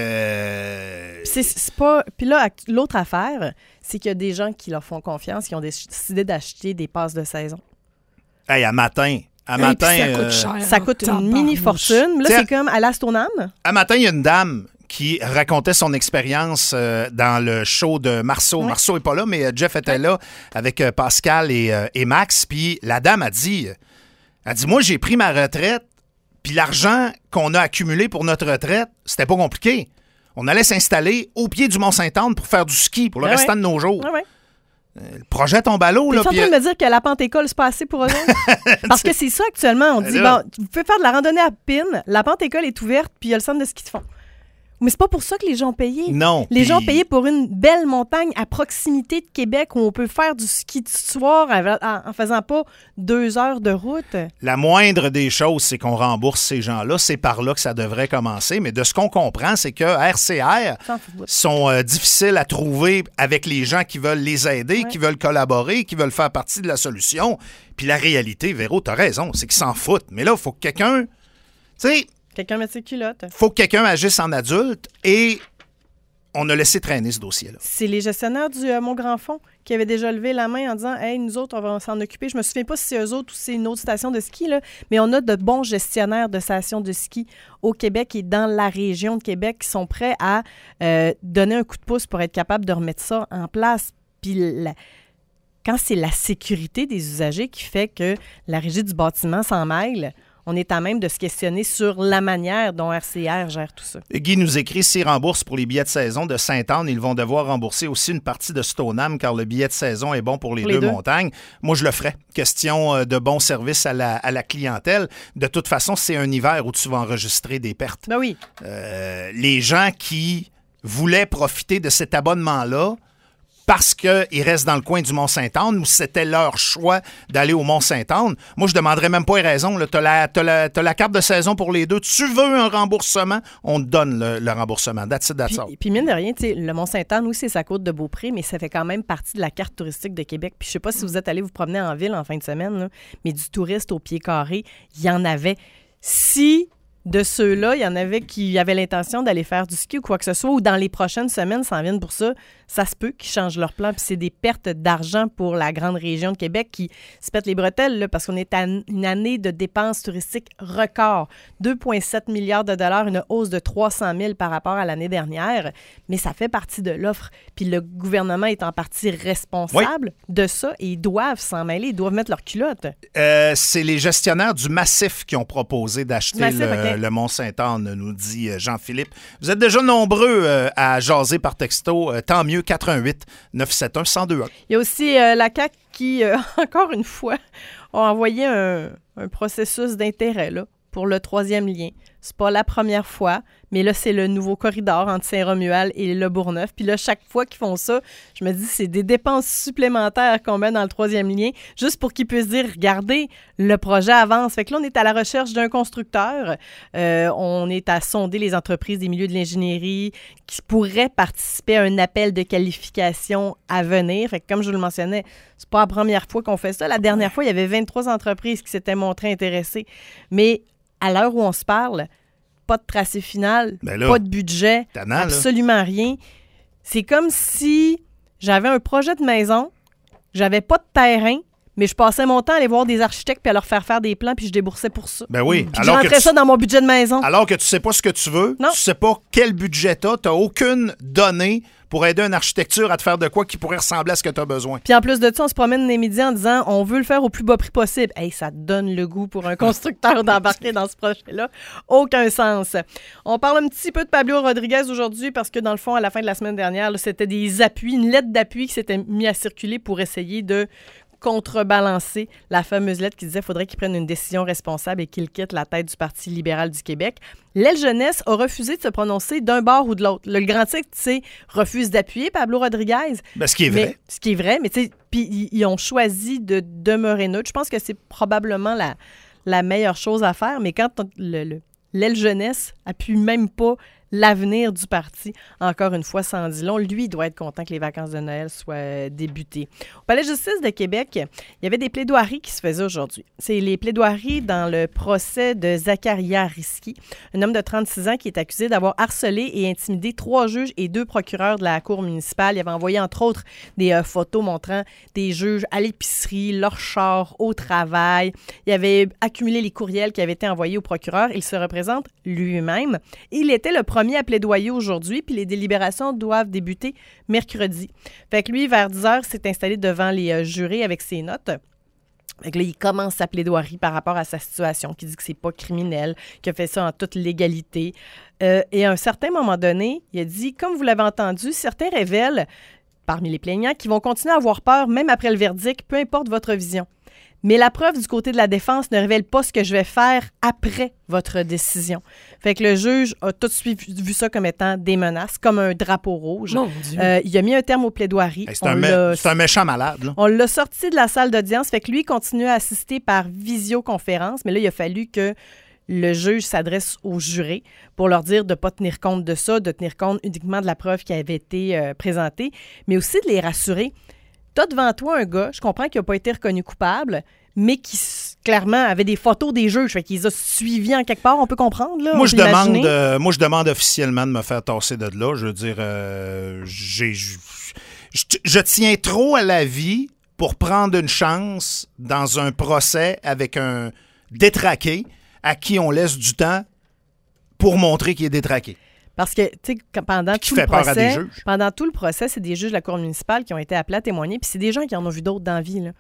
C'est, c'est pas... Puis là, l'autre affaire, c'est qu'il y a des gens qui leur font confiance, qui ont décidé d'acheter des passes de saison. Hey, à matin... À Hey, matin, ça coûte euh, cher. Ça coûte une Tabarnouche. mini-fortune. Là, T'sais, c'est comme à l'Astonam. à matin, il y a une dame qui racontait son expérience euh, dans le show de Marceau. Ouais. Marceau n'est pas là, mais euh, Jeff était là avec euh, Pascal et, euh, et Max. Puis la dame a dit, elle dit, moi, j'ai pris ma retraite, puis l'argent qu'on a accumulé pour notre retraite, c'était pas compliqué. On allait s'installer au pied du Mont-Saint-Anne pour faire du ski pour le Ah restant ouais. de nos jours. Ouais, ouais. Le projet tombe à l'eau. Tu Là, es en puis, train de me dire que la Pente-École, c'est pas assez pour eux autres? Parce que c'est ça actuellement. On dit, là. bon, vous pouvez faire de la randonnée à Pine, la Pente-École est ouverte, puis il y a le centre de ski de fond. Mais c'est pas pour ça que les gens ont payé. Non. Les puis- gens ont payé pour une belle montagne à proximité de Québec où on peut faire du ski du soir en, en faisant pas deux heures de route. La moindre des choses, c'est qu'on rembourse ces gens-là. C'est par là que ça devrait commencer. Mais de ce qu'on comprend, c'est que R C R S'en fout. sont euh, difficiles à trouver avec les gens qui veulent les aider, Ouais. qui veulent collaborer, qui veulent faire partie de la solution. Puis la réalité, Véro, t'as raison, c'est qu'ils s'en foutent. Mais là, il faut que quelqu'un... Tu sais, Quelqu'un met ses culottes. faut que quelqu'un agisse en adulte et on a laissé traîner ce dossier-là. C'est les gestionnaires du euh, Mont Grand Fond qui avaient déjà levé la main en disant « Hey, nous autres, on va s'en occuper. » Je me souviens pas si c'est eux autres ou si c'est une autre station de ski, là, mais on a de bons gestionnaires de stations de ski au Québec et dans la région de Québec qui sont prêts à euh, donner un coup de pouce pour être capable de remettre ça en place. Puis la- quand c'est la sécurité des usagers qui fait que la régie du bâtiment s'en mêle, on est à même de se questionner sur la manière dont R C R gère tout ça. Guy nous écrit, s'ils remboursent pour les billets de saison de Sainte-Anne, ils vont devoir rembourser aussi une partie de Stoneham car le billet de saison est bon pour les, Pour les deux, deux. montagnes. Moi, je le ferais. Question euh, de bon service à la, à la clientèle. De toute façon, c'est un hiver où tu vas enregistrer des pertes. Ben oui. Euh, les gens qui voulaient profiter de cet abonnement-là parce qu'ils restent dans le coin du Mont-Saint-Anne ou c'était leur choix d'aller au Mont-Saint-Anne. Moi, je ne demanderais même pas les raisons. Tu as la, t'as la, t'as la carte de saison pour les deux. Tu veux un remboursement? On te donne le, le remboursement. That's it, that's Puis, all. puis mine de rien, tu sais, le Mont-Saint-Anne, oui, c'est sa côte de Beaupré, mais ça fait quand même partie de la carte touristique de Québec. Puis je sais pas si vous êtes allé vous promener en ville en fin de semaine, là, mais du touriste au pied carré, il y en avait. Si de ceux-là, il y en avait qui avaient l'intention d'aller faire du ski ou quoi que ce soit, ou dans les prochaines semaines s'en viennent pour ça, ça se peut qu'ils changent leur plan. Puis c'est des pertes d'argent pour la grande région de Québec qui se pètent les bretelles, là, parce qu'on est à une année de dépenses touristiques record. deux virgule sept milliards de dollars, une hausse de trois cent mille par rapport à l'année dernière. Mais ça fait partie de l'offre. Puis le gouvernement est en partie responsable de ça et ils doivent s'en mêler. Ils doivent mettre leur culotte. Euh, c'est les gestionnaires du Massif qui ont proposé d'acheter Massif, le, OK. le Mont-Saint-Anne, nous dit euh, Jean-Philippe. Vous êtes déjà nombreux euh, à jaser par texto. Euh, tant mieux, quatre un huit neuf sept un un zéro deux un. Il y a aussi euh, la C A Q qui, euh, encore une fois, a envoyé un, un processus d'intérêt là, pour le troisième lien. C'est pas la première fois, mais là, c'est le nouveau corridor entre Saint-Romuald et Le Bourgneuf. Puis là, chaque fois qu'ils font ça, je me dis, c'est des dépenses supplémentaires qu'on met dans le troisième lien, juste pour qu'ils puissent dire, regardez, le projet avance. Fait que là, on est à la recherche d'un constructeur. Euh, on est à sonder les entreprises des milieux de l'ingénierie qui pourraient participer à un appel de qualification à venir. Fait que comme je vous le mentionnais, c'est pas la première fois qu'on fait ça. La dernière fois, il y avait vingt-trois entreprises qui s'étaient montrées intéressées. Mais à l'heure où on se parle, pas de tracé final, Ben là, pas de budget, tannant, là. absolument rien. C'est comme si j'avais un projet de maison, j'avais pas de terrain, mais je passais mon temps à aller voir des architectes puis à leur faire faire des plans puis je déboursais pour ça. Ben oui. Puis je Alors que, rentrais tu, ça dans mon budget de maison. alors que tu sais pas ce que tu veux, Non. tu sais pas quel budget tu as, tu n'as aucune donnée pour aider une architecture à te faire de quoi qui pourrait ressembler à ce que tu as besoin. Puis en plus de ça, on se promène les médias en disant on veut le faire au plus bas prix possible. Hey, ça donne le goût pour un constructeur d'embarquer dans ce projet-là. Aucun sens. On parle un petit peu de Pablo Rodriguez aujourd'hui parce que dans le fond, à la fin de la semaine dernière, là, c'était des appuis, une lettre d'appui qui s'était mise à circuler pour essayer de contrebalancer la fameuse lettre qui disait qu'il faudrait qu'il prenne une décision responsable et qu'il quitte la tête du Parti libéral du Québec. L'aile jeunesse a refusé de se prononcer d'un bord ou de l'autre. Le grand titre, tu sais, refuse d'appuyer Pablo Rodriguez. Ben, ce qui est vrai. Mais, ce qui est vrai, mais tu sais, puis ils, ils ont choisi de demeurer neutres. Je pense que c'est probablement la, la meilleure chose à faire, mais quand le, le, l'aile jeunesse appuie même pas l'avenir du parti, encore une fois, sans dit long. Lui, il doit être content que les vacances de Noël soient débutées. Au Palais de justice de Québec, il y avait des plaidoiries qui se faisaient aujourd'hui. C'est les plaidoiries dans le procès de Zacharia Risky, un homme de trente-six ans qui est accusé d'avoir harcelé et intimidé trois juges et deux procureurs de la Cour municipale. Il avait envoyé, entre autres, des euh, photos montrant des juges à l'épicerie, leur char, au travail. Il avait accumulé les courriels qui avaient été envoyés au procureur. Il se représente lui-même. Il était le premier à plaidoyer aujourd'hui, puis les délibérations doivent débuter mercredi. Fait que lui, vers dix heures, s'est installé devant les euh, jurés avec ses notes. Fait que là, il commence sa plaidoirie par rapport à sa situation, qui dit que c'est pas criminel, qu'il a fait ça en toute légalité. Euh, et à un certain moment donné, il a dit, comme vous l'avez entendu, certains révèlent, parmi les plaignants, qu'ils vont continuer à avoir peur, même après le verdict, peu importe votre vision. Mais la preuve du côté de la défense ne révèle pas ce que je vais faire après votre décision. Fait que le juge a tout de suite vu ça comme étant des menaces, comme un drapeau rouge. Mon Dieu. Euh, il a mis un terme aux plaidoiries. Hey, c'est, un me- c'est un méchant malade, là. On l'a sorti de la salle d'audience. Fait que lui, il continue à assister par visioconférence. Mais là, il a fallu que le juge s'adresse aux jurés pour leur dire de ne pas tenir compte de ça, de tenir compte uniquement de la preuve qui avait été euh, présentée, mais aussi de les rassurer. T'as devant toi un gars, je comprends qu'il n'a pas été reconnu coupable, mais qui clairement avait des photos des juges, fait qu'il les a suivis en quelque part, on peut comprendre. Là, moi, je demande, euh, moi, je demande officiellement de me faire tasser de là. Je veux dire, euh, j'ai, je, je, je tiens trop à la vie pour prendre une chance dans un procès avec un détraqué à qui on laisse du temps pour montrer qu'il est détraqué. Parce que, tu sais, pendant qui tout fait le peur procès, à des juges. pendant tout le procès, c'est des juges de la Cour municipale qui ont été appelés à témoigner, puis c'est des gens qui en ont vu d'autres dans la vie, là.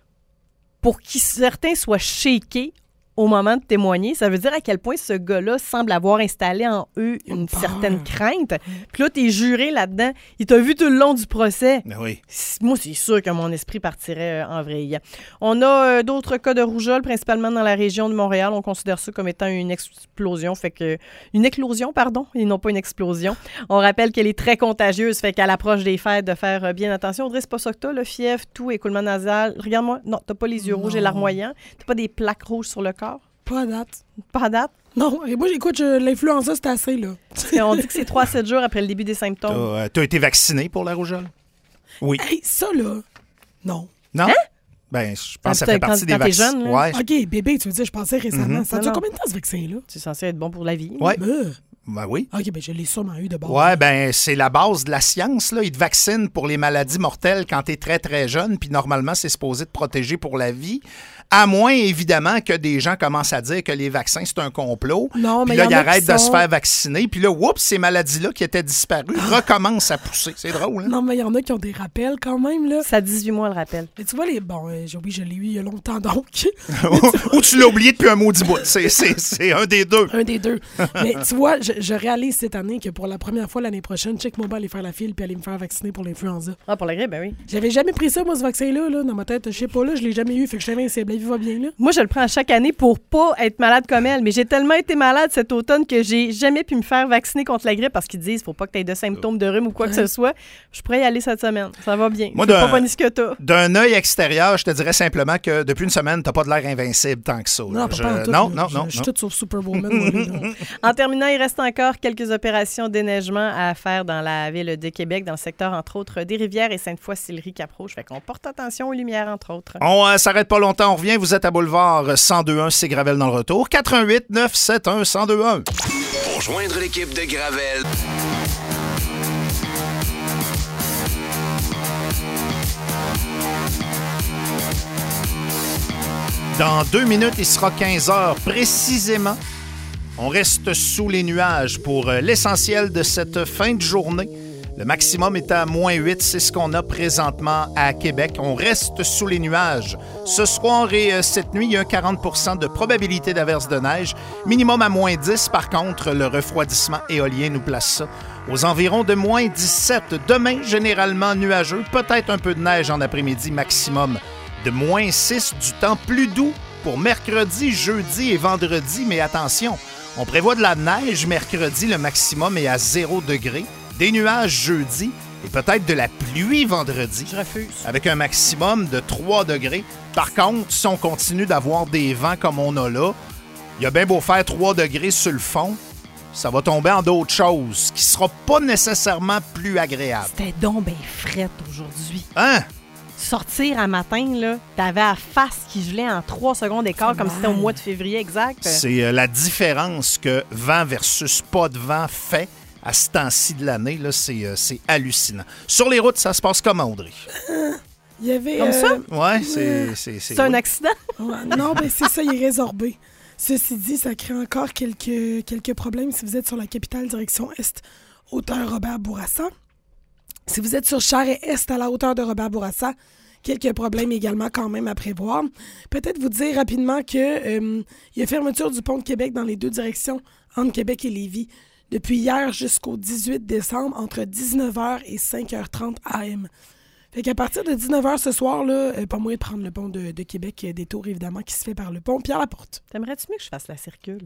Pour que certains soient shakés au moment de témoigner, ça veut dire à quel point ce gars-là semble avoir installé en eux une peur. certaine crainte. Puis là, t'es juré là-dedans. Il t'a vu tout le long du procès. Ben oui. Moi, c'est sûr que mon esprit partirait en vrille. On a euh, d'autres cas de rougeole, principalement dans la région de Montréal. On considère ça comme étant une explosion, fait que une éclosion, pardon, et non pas une explosion. On rappelle qu'elle est très contagieuse, fait qu'à l'approche des fêtes, de faire euh, bien attention. Audrey, c'est pas ça que t'as, le fièvre, tout, écoulement nasal. Regarde-moi, non, t'as pas les yeux rouges et larmoyants. T'as pas des plaques rouges sur le corps. Pas à date. Pas à date. Non, et moi, écoute, je, l'influenza, c'est assez, là. On dit que c'est trois à sept jours après le début des symptômes. T'as, euh, t'as été vacciné pour la rougeole? Oui. Hey, ça, là, non. Non? Hein? Ben, je pense que ça Quand fait t'es- partie quand des t'es vaccins. jeune, là. Ouais. OK, bébé, tu veux dire, je pensais récemment. Mhm. Ça Non, dure non. combien de temps, ce vaccin-là? C'est censé être bon pour la vie. Ouais. Euh, Ben oui. OK, ben je l'ai sûrement eu de bord. Ouais, ben c'est la base de la science, là. Ils te vaccinent pour les maladies mortelles quand t'es très, très jeune, puis normalement, c'est supposé te protéger pour la vie. À moins, évidemment, que des gens commencent à dire que les vaccins, c'est un complot. Non, mais Puis là, il y ils en a qui arrêtent de sont- se faire vacciner. Puis là, oups, ces maladies-là qui étaient disparues recommencent à pousser. C'est drôle, hein? Non, mais il y en a qui ont des rappels quand même, là. Ça a dix-huit mois, le rappel. Mais tu vois, les. Bon, euh, j'ai- oui, je l'ai eu il y a longtemps, donc. Ou tu l'as oublié depuis un maudit bout. C'est, c'est, c'est un des deux. Un des deux. Mais tu vois, je, je réalise cette année que pour la première fois l'année prochaine, check-moi bien aller faire la file puis aller me faire vacciner pour l'influenza. Ah, pour la grippe, ben oui. J'avais jamais pris ça, moi, ce vaccin-là, là, dans ma tête. Je sais pas, là, je l'ai jamais eu, fait que je suis invincible. La vie va bien, là. Moi, je le prends à chaque année pour pas être malade comme elle. Mais j'ai tellement été malade cet automne que j'ai jamais pu me faire vacciner contre la grippe parce qu'ils disent faut pas que tu aies de symptômes de rhume ou quoi que ce soit. Je pourrais y aller cette semaine. Ça va bien. Moi, C'est d'un- pas bonne ce que t'as. D'un œil extérieur, je te dirais simplement que depuis une semaine, t'as pas de l'air invincible tant que ça. là. Non, pas, Je- pas en tout, non, là. non, Je- non, Je suis non. toute sur Superwoman, moi, là. En terminant, il reste encore quelques opérations d'éneigement à faire dans la ville de Québec, dans le secteur, entre autres, des Rivières et Sainte-Foy-Sillery-Caproche. Fait qu'on porte attention aux lumières, entre autres. On euh, s'arrête pas longtemps, on revient. Vous êtes à Boulevard cent deux un, c'est Gravel dans le retour. quatre un huit neuf sept un cent deux un. Pour joindre l'équipe de Gravel, Dans deux minutes, il sera quinze heures précisément. On reste sous les nuages pour euh, l'essentiel de cette fin de journée. Le maximum est à moins huit, c'est ce qu'on a présentement à Québec. On reste sous les nuages. Ce soir et euh, cette nuit, il y a un quarante pour cent de probabilité d'averse de neige. Minimum à moins dix, par contre, le refroidissement éolien nous place ça aux environs de moins dix-sept. Demain, généralement nuageux, peut-être un peu de neige en après-midi, maximum de moins six, du temps plus doux pour mercredi, jeudi et vendredi. Mais attention, on prévoit de la neige mercredi, le maximum est à zéro degré. Des nuages jeudi et peut-être de la pluie vendredi. Je refuse. Avec un maximum de trois degrés. Par contre, si on continue d'avoir des vents comme on a là, il a bien beau faire trois degrés sur le fond, ça va tomber en d'autres choses qui ne sera pas nécessairement plus agréable. C'était donc bien frette aujourd'hui. Hein? Sortir un matin, là, t'avais la face qui gelait en trois secondes d'écart, comme si c'était au mois de février exact. C'est euh, la différence que vent versus pas de vent fait à ce temps-ci de l'année. Là, c'est, euh, c'est hallucinant. Sur les routes, ça se passe comment, Audrey? Il y avait... Comme euh, ça? Oui, c'est... C'est, c'est, C'est un oui. accident? Ouais, non, ben c'est ça, il est résorbé. Ceci dit, ça crée encore quelques, quelques problèmes si vous êtes sur la capitale direction Est, hauteur Robert Bourassa. Si vous êtes sur Charest Est à la hauteur de Robert Bourassa, quelques problèmes également quand même à prévoir. Peut-être vous dire rapidement que euh, il y a fermeture du pont de Québec dans les deux directions, entre Québec et Lévis, depuis hier jusqu'au dix-huit décembre, entre dix-neuf heures et cinq heures trente A M. Fait qu'à partir de dix-neuf heures ce soir, là, euh, pas moyen de prendre le pont de, de Québec, euh, détour évidemment qui se fait par le pont Pierre-Laporte. T'aimerais-tu mieux que je fasse la circule?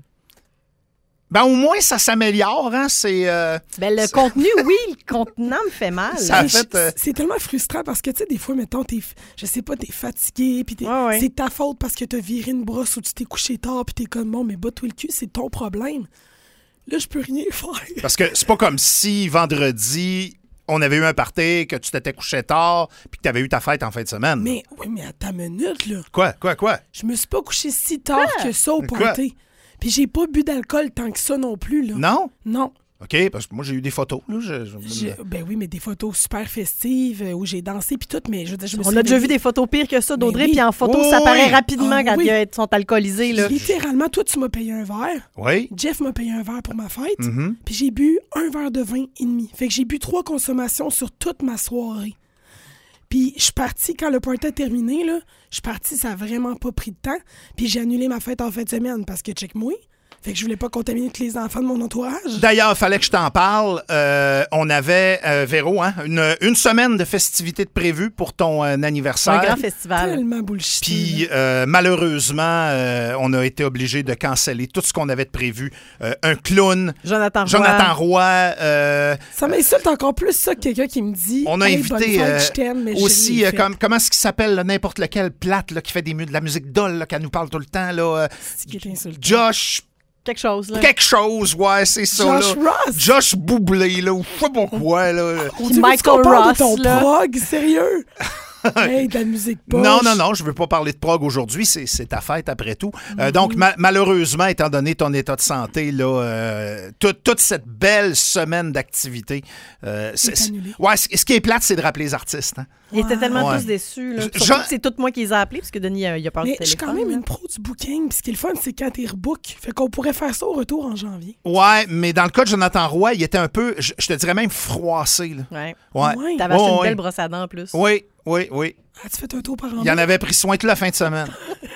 Ben, au moins, ça s'améliore, hein? C'est... euh, Ben, le c'est- contenu, oui, le contenant me fait mal. Ça a Mais fait, je- euh, C'est tellement frustrant parce que, tu sais, des fois, mettons, t'es, f- je sais pas, t'es fatigué, puis t'es- Ouais, ouais. c'est ta faute parce que t'as viré une brosse ou tu t'es couché tard, puis t'es comme, bon, mais bats-toi le cul, c'est ton problème. Là, je peux rien faire. Parce que c'est pas comme si vendredi, on avait eu un party, que tu t'étais couché tard, puis que tu avais eu ta fête en fin de semaine. Mais, oui, mais à ta minute, là, Quoi, quoi, quoi? je me suis pas couché si tard que ça au Quoi? party. Puis j'ai pas bu d'alcool tant que ça non plus, là. Non? Non. OK, parce que moi, j'ai eu des photos. Là, je, je- J'ai- ben oui, mais des photos super festives euh, où j'ai dansé puis tout, mais je veux dire, je me On suis a déjà réveillée- vu des photos pires que ça d'Audrey, Mais oui. puis en photo, Oh, ça paraît oui. rapidement Ah, quand oui. ils sont alcoolisés. Là. Littéralement, toi, tu m'as payé un verre. Oui? Jeff m'a payé un verre pour ma fête. Mhm. Puis j'ai bu un verre de vin et demi. Fait que j'ai bu trois consommations sur toute ma soirée. Puis je suis partie, quand le party a terminé, là, je suis partie, ça a vraiment pas pris de temps. Puis j'ai annulé ma fête en fin de semaine parce que check-moi. Fait que je voulais pas contaminer tous les enfants de mon entourage. D'ailleurs, il fallait que je t'en parle. Euh, on avait, euh, Véro, hein, une, une semaine de festivités de prévues pour ton euh, C'est anniversaire. un grand festival. Tellement bullshit. Puis euh, malheureusement, euh, on a été obligé de canceller tout ce qu'on avait de prévu. Euh, un clown, Jonathan Roy. Jonathan Roy. euh, Ça m'insulte encore plus ça que quelqu'un qui me dit on a hey, invité bonne fête, euh, je t'aime, mais aussi, je euh, comme, comment est-ce qu'il s'appelle, là, n'importe lequel plate là, qui fait des, mu- de la musique dolle, là, qu'elle nous parle tout le temps. Là, euh, C'est qui est insultant. Josh, Quelque chose, là. quelque chose, ouais, c'est ça. Josh là. Ross. Josh Boublé, là, ou je sais pas quoi, là. On Puis dit, Michael tu parles Ross, de ton là. prog, sérieux? Hey, de la musique poche. Non, non, non, je veux pas parler de prog aujourd'hui, c'est, c'est ta fête après tout. Euh, donc, ma- malheureusement, étant donné ton état de santé, là, euh, toute, toute cette belle semaine d'activité, euh, c'est, c'est- annulé. ouais, c- ce qui est plate, c'est de rappeler les artistes. Hein. Ils étaient tellement Ouais. tous déçus. Là. Je- Surtout je- que c'est tout moi qui les ai appelés, parce que Denis, euh, il a peur Mais du je suis téléphone. quand même là. une pro du booking. Puis ce qui est le fun, c'est quand t'es rebook. Fait qu'on pourrait faire ça au retour en janvier. Ouais, mais dans le cas de Jonathan Roy, il était un peu, je, je te dirais même froissé. Là. Ouais. Ouais. Ouais. T'avais acheté Ouais, une ouais. belle brosse à dents en plus. Oui, oui, oui. As-tu fait un tour par an? Il en avait pris soin toute la fin de semaine.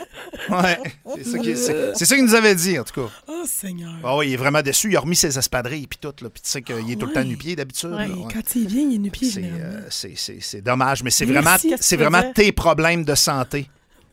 Ouais, c'est ça, qui- c'est, c'est ça qu'il nous avait dit, en tout cas. Oh, Seigneur. Ah oui, il est vraiment déçu. Il a remis ses espadrilles puis tout. Là. Puis tu sais qu'il est tout le temps Ouais. nu-pied d'habitude. Ouais. là, Et ouais. quand il vient, il est nu-pied, C'est, généralement. euh, c'est, c'est, c'est dommage, mais c'est Merci. vraiment, Qu'est-ce que c'est tu veux vraiment dire? tes problèmes de santé.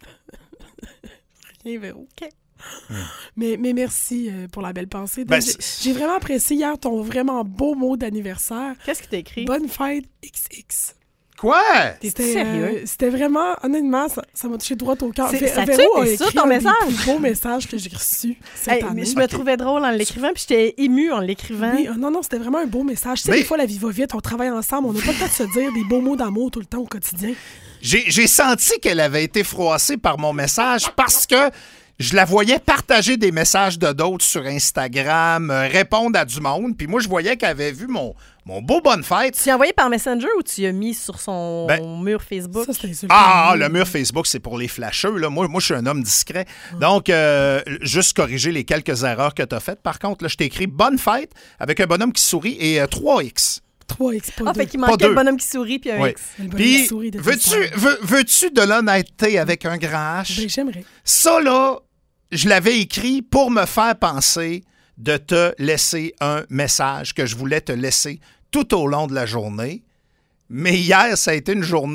Rien, Véro. Mais, mais merci euh, pour la belle pensée. Ben, j'ai, c'est- j'ai vraiment apprécié hier ton vraiment beau mot d'anniversaire. Qu'est-ce que t'as écrit? Bonne fête X X. Quoi? T'es C'était, sérieux? euh, c'était vraiment, honnêtement, ça, ça m'a touché droit au cœur. C'est- Vé- ça a-tu Véro a été ça, écrit ton un message? des plus beaux messages que j'ai reçus cette Hey, année. mais je me Ok. trouvais drôle en l'écrivant, puis j'étais émue en l'écrivant. Oui, euh, non, non, c'était vraiment un beau message. Tu sais, Mais- des fois, la vie va vite, on travaille ensemble, on n'a pas le temps de se dire des beaux mots d'amour tout le temps au quotidien. J'ai, j'ai senti qu'elle avait été froissée par mon message parce que je la voyais partager des messages de d'autres sur Instagram, euh, répondre à du monde. Puis moi, je voyais qu'elle avait vu mon, mon beau bonne fête. Tu l'as envoyé par Messenger ou tu l'as mis sur son Ben- mur Facebook? Ça, c'était insultant. Ah, le mur Facebook, c'est pour les flasheux. Là. Moi, moi, je suis un homme discret. Donc, euh, juste corriger les quelques erreurs que tu as faites. Par contre, là, je t'ai écrit bonne fête avec un bonhomme qui sourit et euh, trois X. trois X, pas Ah, deux. fait qu'il Pas manquait deux. le bonhomme qui sourit puis un Oui. X. Le bonhomme Puis, qui sourit de veux-tu, Twitter. veux, veux-tu de l'honnêteté avec un grand H? Ben, j'aimerais. Ça, là, je l'avais écrit pour me faire penser de te laisser un message que je voulais te laisser tout au long de la journée. Mais hier, ça a été une journée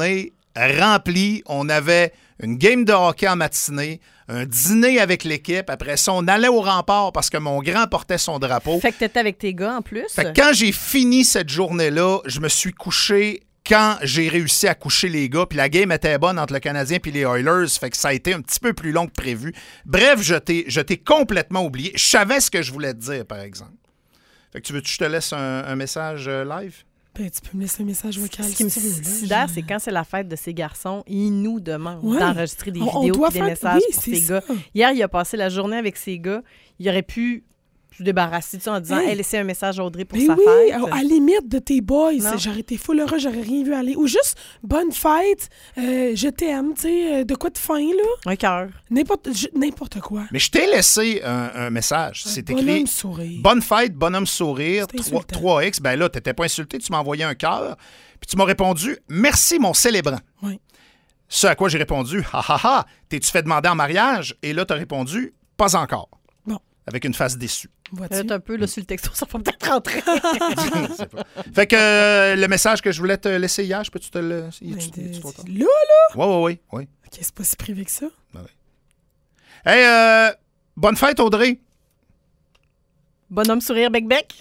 rempli. On avait une game de hockey en matinée, un dîner avec l'équipe. Après ça, on allait au rempart parce que mon grand portait son drapeau. Fait que t'étais avec tes gars en plus. Fait que quand j'ai fini cette journée-là, je me suis couché quand j'ai réussi à coucher les gars. Puis la game était bonne entre le Canadien et les Oilers. Fait que ça a été un petit peu plus long que prévu. Bref, je t'ai, je t'ai complètement oublié. Je savais ce que je voulais te dire, par exemple. Fait que tu veux que je te laisse un, un message euh, live? Ben, tu peux me laisser un message vocal. Ce qui me si tu veux, là. sidère, Je- c'est quand c'est la fête de ces garçons, ils nous demandent Ouais. d'enregistrer des On- on vidéos doit et des faire- messages oui, pour c'est ces ça. gars. Hier, il a passé la journée avec ces gars. Il aurait pu se débarrasser de ça en disant Hey. hey, laissez un message à Audrey pour Ben sa oui, fête. à, à la limite de tes boys. Non. J'aurais été full heureux, j'aurais rien vu aller. Ou juste, bonne fête, euh, je t'aime, tu sais, euh, de quoi de fin, là. Un cœur. N'importe je- n'importe quoi. Mais je t'ai laissé un, un message. C'est écrit Bonhomme sourire. Bonne fête, bonhomme sourire, C'est insultant. trois X. Ben là, t'étais pas insulté, tu m'as envoyé un cœur. Puis tu m'as répondu merci, mon célébrant. Oui. Ce à quoi j'ai répondu ha ha ha, t'es-tu fait demander en mariage? Et là, t'as répondu pas encore. Bon. Avec une face déçue. Vois-tu? Peut-être un peu là, sur le texto, ça va peut-être rentrer. Je sais pas. Fait que euh, le message que je voulais te laisser hier, je peux-tu te le. Ben, tu- de- tu- trop tard? là, là. Ouais, ouais, ouais, ouais. OK, c'est pas si privé que ça. Hey, euh, bonne fête, Audrey. Bonhomme sourire bec-bec.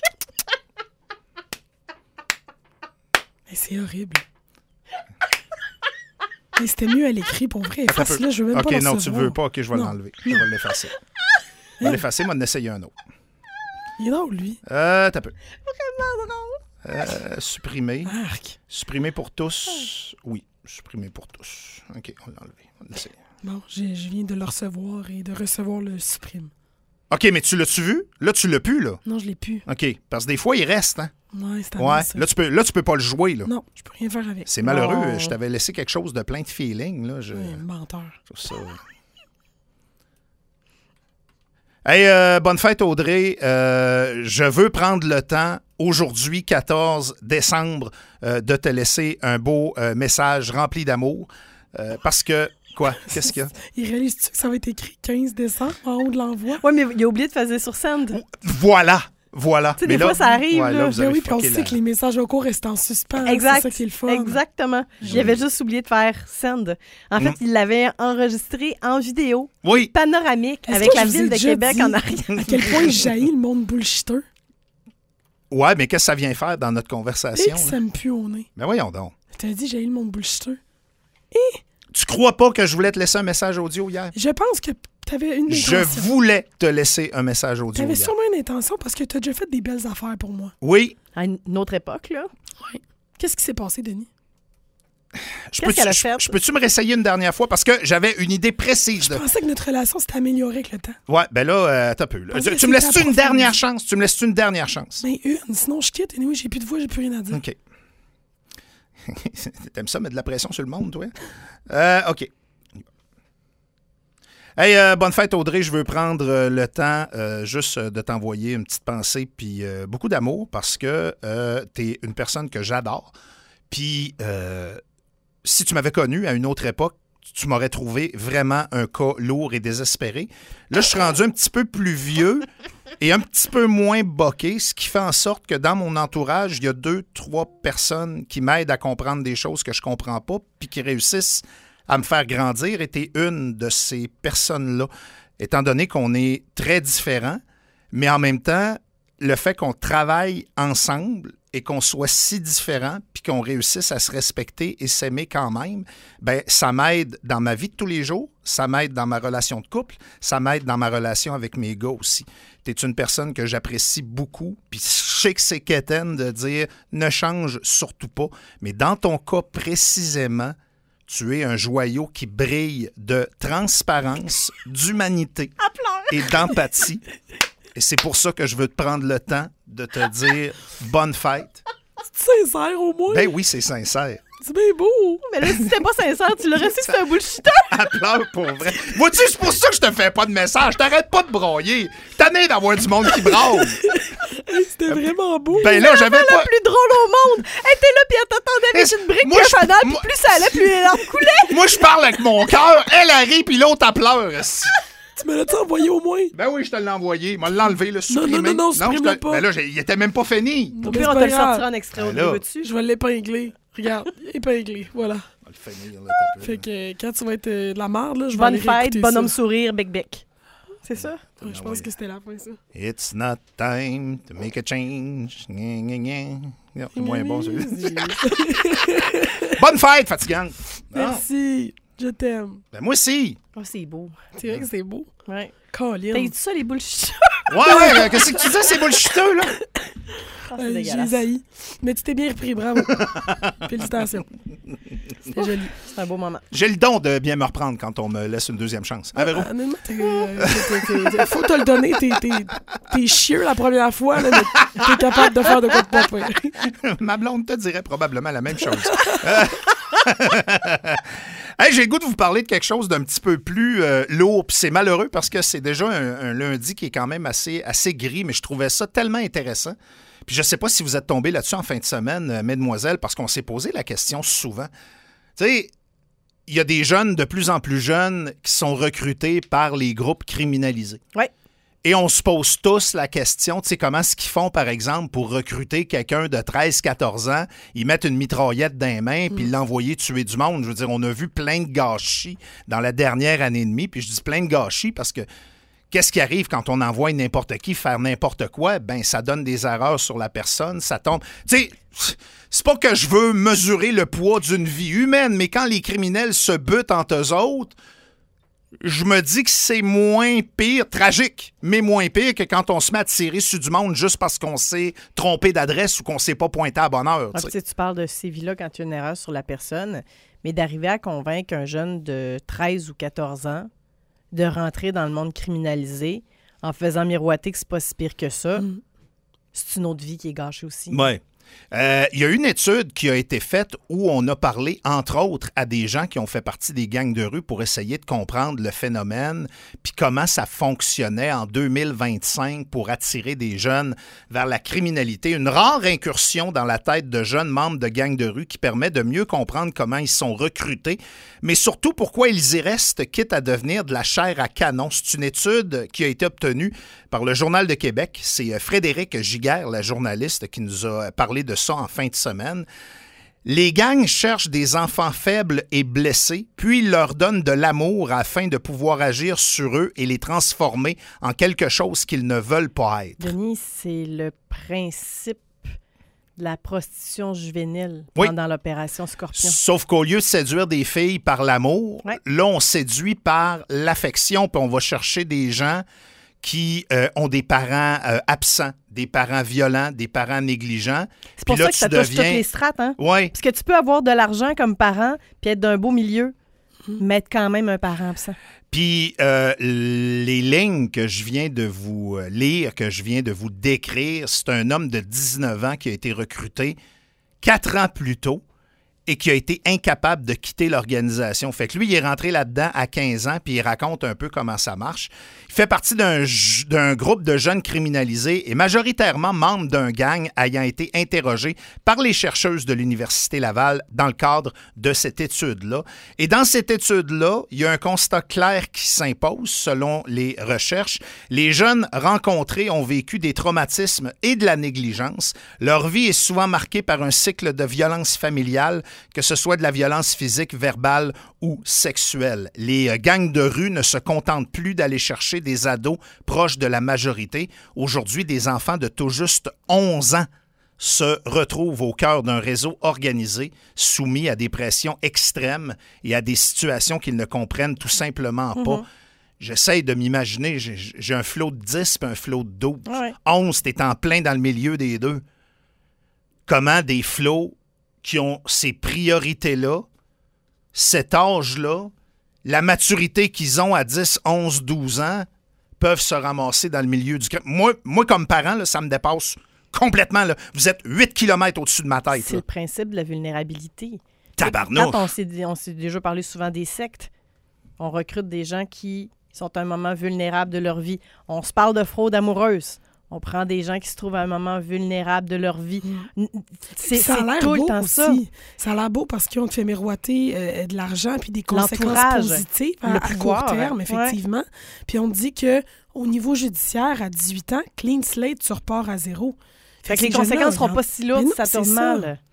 Hey, c'est horrible. Hey, c'était mieux à l'écrit, pour vrai. Attends un Face peu. là, je veux même OK, pas le non, tu le recevoir. veux pas. OK, je vais Non. l'enlever. Je vais l'effacer. Je vais l'effacer, moi, en essayer un autre. Il est drôle, lui. Euh, t'as peu. Vraiment drôle. Euh, supprimer. Arc. Supprimer pour tous. Oui, supprimer pour tous. OK, on l'a enlevé. On l'essaye. Bon, j'ai- je viens de le recevoir et de recevoir le supprime. OK, mais tu l'as-tu vu? Là, tu l'as plus, là. Non, je l'ai plus. OK, parce que des fois, il reste, hein? Ouais, c'est Ouais. ça. Là, tu peux, là, tu peux pas le jouer, là. Non, je peux rien faire avec. C'est malheureux. Non. Je t'avais laissé quelque chose de plein de feeling, là. Je... Ouais, menteur. je trouve ça... Hey, euh, bonne fête, Audrey. Euh, je veux prendre le temps, aujourd'hui, quatorze décembre, euh, de te laisser un beau euh, message rempli d'amour. euh, parce que... Quoi? Qu'est-ce qu'il y a? Il réalise-tu que ça va être écrit quinze décembre en haut de l'envoi? Ouais, mais il a oublié de faire sur send. Voilà! Voilà. Tu sais, Mais des fois, ça arrive, ouais, là. vous Ben avez oui, puis on fucké sait la- que les messages vocaux restent en suspens. Exact. C'est ça qui est le fun. Exactement. Il avait juste oublié de faire send. En fait, Mm. il l'avait enregistré en vidéo, Oui. panoramique, Est-ce avec que la je vous ai ville de déjà Québec dit en arrière. À quel point jaillit le monde bullshiteux. Ouais, mais qu'est-ce que ça vient faire dans notre Et conversation? que là? ça me pue au nez. Ben voyons donc. Je t'ai dit, jaillit le monde bullshiteux. Tu crois pas que je voulais te laisser un message audio hier? Je pense que t'avais une Je intention. voulais te laisser un message audio T'avais hier. sûrement une intention parce que t'as déjà fait des belles affaires pour moi. Oui. À une autre époque, là. Qu'est-ce qui s'est passé, Denis? Je Qu'est-ce peux-tu qu'elle a je- fait? je peux-tu me réessayer une dernière fois? Parce que j'avais une idée précise. Je De... pensais que notre relation s'était améliorée avec le temps. Ouais, ben là, euh, t'as peu. là. Pensais Tu, que tu me c'était laisses-tu une approfondi. dernière chance? Tu me laisses-tu une dernière chance? Mais une, sinon je quitte. Et oui, j'ai plus de voix, j'ai plus rien à dire. OK. T'aimes ça, mettre de la pression sur le monde, toi? Euh, OK. Hey, euh, bonne fête, Audrey. Je veux prendre euh, le temps euh, juste euh, de t'envoyer une petite pensée puis euh, beaucoup d'amour parce que euh, t'es une personne que j'adore. Puis, euh, si tu m'avais connu à une autre époque, tu m'aurais trouvé vraiment un cas lourd et désespéré. Là, je suis rendu un petit peu plus vieux et un petit peu moins boqué, ce qui fait en sorte que dans mon entourage, il y a deux, trois personnes qui m'aident à comprendre des choses que je comprends pas puis qui réussissent à me faire grandir. Et t'es une de ces personnes-là, étant donné qu'on est très différents, mais en même temps, le fait qu'on travaille ensemble et qu'on soit si différents, puis qu'on réussisse à se respecter et s'aimer quand même, ben ça m'aide dans ma vie de tous les jours, ça m'aide dans ma relation de couple, ça m'aide dans ma relation avec mes gars aussi. Tu es une personne que j'apprécie beaucoup, puis je sais que c'est quétaine de dire « ne change surtout pas », mais dans ton cas précisément, tu es un joyau qui brille de transparence, d'humanité et d'empathie. Et c'est pour ça que je veux te prendre le temps de te dire bonne fête. C'est sincère au moins. Ben oui, c'est sincère. C'est bien beau. Mais là, si c'était pas sincère, tu l'aurais su que c'est un bullshitter. Elle pleure pour vrai. Vois-tu, c'est pour ça que je te fais pas de message. T'arrêtes pas de broyer. T'as né d'avoir du monde qui braille. Hey, c'était vraiment beau. Ben là, j'avais La pas... plus drôle au monde. Elle était là, puis elle t'attendait avec une brique Moi, de je- fanal, puis moi- plus ça allait, plus les larmes coulaient. Moi, je parle avec mon cœur. Elle arrive, puis l'autre, elle pleure. Tu me l'as-tu envoyé au moins? Ben oui, je te l'ai envoyé. Il m'a l'enlevé, le supprimer. non, non, non, je supprime-le te- pas. Ben là, j'ai- il était même pas fini. Au Mais pire, c'est on pas te le grave. sortira en extrait Ben au là. veux-tu? Je vais l'épingler. Regarde, épinglé. Voilà. va le finir, là, t'as peu, Fait là. que quand tu vas être euh, de la merde, là, je vais Bonne aller fête, réécouter bonhomme ça. sourire, bec-bec. C'est ça? Ouais, je Ah pense oui. que c'était la fin, ça. It's not time to make a change. Gna, gna, gna. Non, c'est moins bon, celui-là. Bonne fête, fatigante! Ah, Merci. Je t'aime. ben moi aussi. Oh, c'est beau. C'est vrai que c'est beau. Ouais. Colin. T'as dit ça, les bullshit? Ouais, ouais, euh, qu'est-ce que tu dis, c'est bullshiteux, là? Ah, Euh, c'est J'ai dégueulasse. les haïs. Mais tu t'es bien repris, bravo. Félicitations. C'était joli. C'est un beau moment. J'ai le don de bien me reprendre quand on me laisse une deuxième chance. Hein, Véro? Honnêtement, t'es, euh, t'es- t'es- t'es- faut te le donner. T'es, t'es, t'es chieux la première fois, là, mais t'es capable de faire de quoi de pas pire. Ma blonde te dirait probablement la même chose. Euh, hey, j'ai le goût de vous parler de quelque chose d'un petit peu plus euh, lourd. Puis c'est malheureux parce que c'est déjà un, un lundi qui est quand même assez, assez gris, mais je trouvais ça tellement intéressant. Puis je ne sais pas si vous êtes tombé là-dessus en fin de semaine, euh, mesdemoiselles, parce qu'on s'est posé la question souvent. Tu sais, il y a des jeunes de plus en plus jeunes qui sont recrutés par les groupes criminalisés. Oui. Et on se pose tous la question, tu sais, comment est-ce qu'ils font, par exemple, pour recruter quelqu'un de treize quatorze ans, ils mettent une mitraillette dans les mains, puis l'envoyer tuer du monde. Je veux dire, on a vu plein de gâchis dans la dernière année et demie, puis je dis plein de gâchis parce que qu'est-ce qui arrive quand on envoie n'importe qui faire n'importe quoi? Ben, ça donne des erreurs sur la personne, ça tombe... Tu sais, c'est pas que je veux mesurer le poids d'une vie humaine, mais quand les criminels se butent entre eux autres, je me dis que c'est moins pire, tragique, mais moins pire que quand on se met à tirer sur du monde juste parce qu'on s'est trompé d'adresse ou qu'on s'est pas pointé à bonne heure. Ah, tu tu sais. sais, tu parles de ces vies-là quand il y a une erreur sur la personne, mais d'arriver à convaincre un jeune de treize ou quatorze ans de rentrer dans le monde criminalisé en faisant miroiter que c'est pas si pire que ça, Mm. c'est une autre vie qui est gâchée aussi. Ouais. Euh, il y a une étude qui a été faite où on a parlé, entre autres, à des gens qui ont fait partie des gangs de rue pour essayer de comprendre le phénomène puis comment ça fonctionnait en deux mille vingt-cinq pour attirer des jeunes vers la criminalité. Une rare incursion dans la tête de jeunes membres de gangs de rue qui permet de mieux comprendre comment ils sont recrutés, mais surtout pourquoi ils y restent, quitte à devenir de la chair à canon. C'est une étude qui a été obtenue par le Journal de Québec. C'est Frédéric Giguère, la journaliste, qui nous a parlé de ça en fin de semaine. Les gangs cherchent des enfants faibles et blessés, puis ils leur donnent de l'amour afin de pouvoir agir sur eux et les transformer en quelque chose qu'ils ne veulent pas être. Denis, c'est le principe de la prostitution juvénile Oui. pendant l'opération Scorpion. Sauf qu'au lieu de séduire des filles par l'amour, Ouais. là, on séduit par l'affection, puis on va chercher des gens qui euh, ont des parents euh, absents, des parents violents, des parents négligents. C'est pour Puis là, ça que tu ça touche deviens- toutes les strates, hein? Oui, Parce que tu peux avoir de l'argent comme parent puis être d'un beau milieu, mais être quand même un parent absent. puis euh, les lignes que je viens de vous euh, lire, que je viens de vous décrire, c'est un homme de dix-neuf ans qui a été recruté quatre ans plus tôt et qui a été incapable de quitter l'organisation. Fait que lui, il est rentré là-dedans à quinze ans, puis il raconte un peu comment ça marche. Il fait partie d'un, j- d'un groupe de jeunes criminalisés et majoritairement membres d'un gang ayant été interrogés par les chercheuses de l'Université Laval dans le cadre de cette étude-là. Et dans cette étude-là, il y a un constat clair qui s'impose selon les recherches. Les jeunes rencontrés ont vécu des traumatismes et de la négligence. Leur vie est souvent marquée par un cycle de violence familiale, que ce soit de la violence physique, verbale ou sexuelle. Les euh, gangs de rue ne se contentent plus d'aller chercher des ados proches de la majorité. Aujourd'hui, des enfants de tout juste onze ans se retrouvent au cœur d'un réseau organisé, soumis à des pressions extrêmes et à des situations qu'ils ne comprennent tout simplement pas. Mm-hmm. J'essaye de m'imaginer, j'ai, j'ai un flot de dix puis un flot de douze. Ouais. onze, t'es en plein dans le milieu des deux. Comment des flots qui ont ces priorités-là, cet âge-là, la maturité qu'ils ont à dix, onze, douze ans, peuvent se ramasser dans le milieu du crime. Moi, moi comme parent, là, ça me dépasse complètement. Là. Vous êtes huit kilomètres au-dessus de ma tête. C'est là. le principe de la vulnérabilité. Tabarnouche! Quand on s'est, dit- on s'est déjà parlé souvent des sectes, on recrute des gens qui sont à un moment vulnérable de leur vie. On se parle de fraude amoureuse. On prend des gens qui se trouvent à un moment vulnérable de leur vie. Mm. C'est, ça a c'est l'air tout beau le temps aussi. ça. Ça a l'air beau parce qu'ils ont te fait miroiter euh, de l'argent puis des conséquences L'entourage, positives à, le à pouvoir, court terme, ouais. effectivement. Puis on dit que au niveau judiciaire, à dix-huit ans, clean slate, tu repars à zéro. Fait que ces les jeunes-là, conséquences seront ils pas ont- si lourdes Mais non, si ça c'est tourne ça. mal.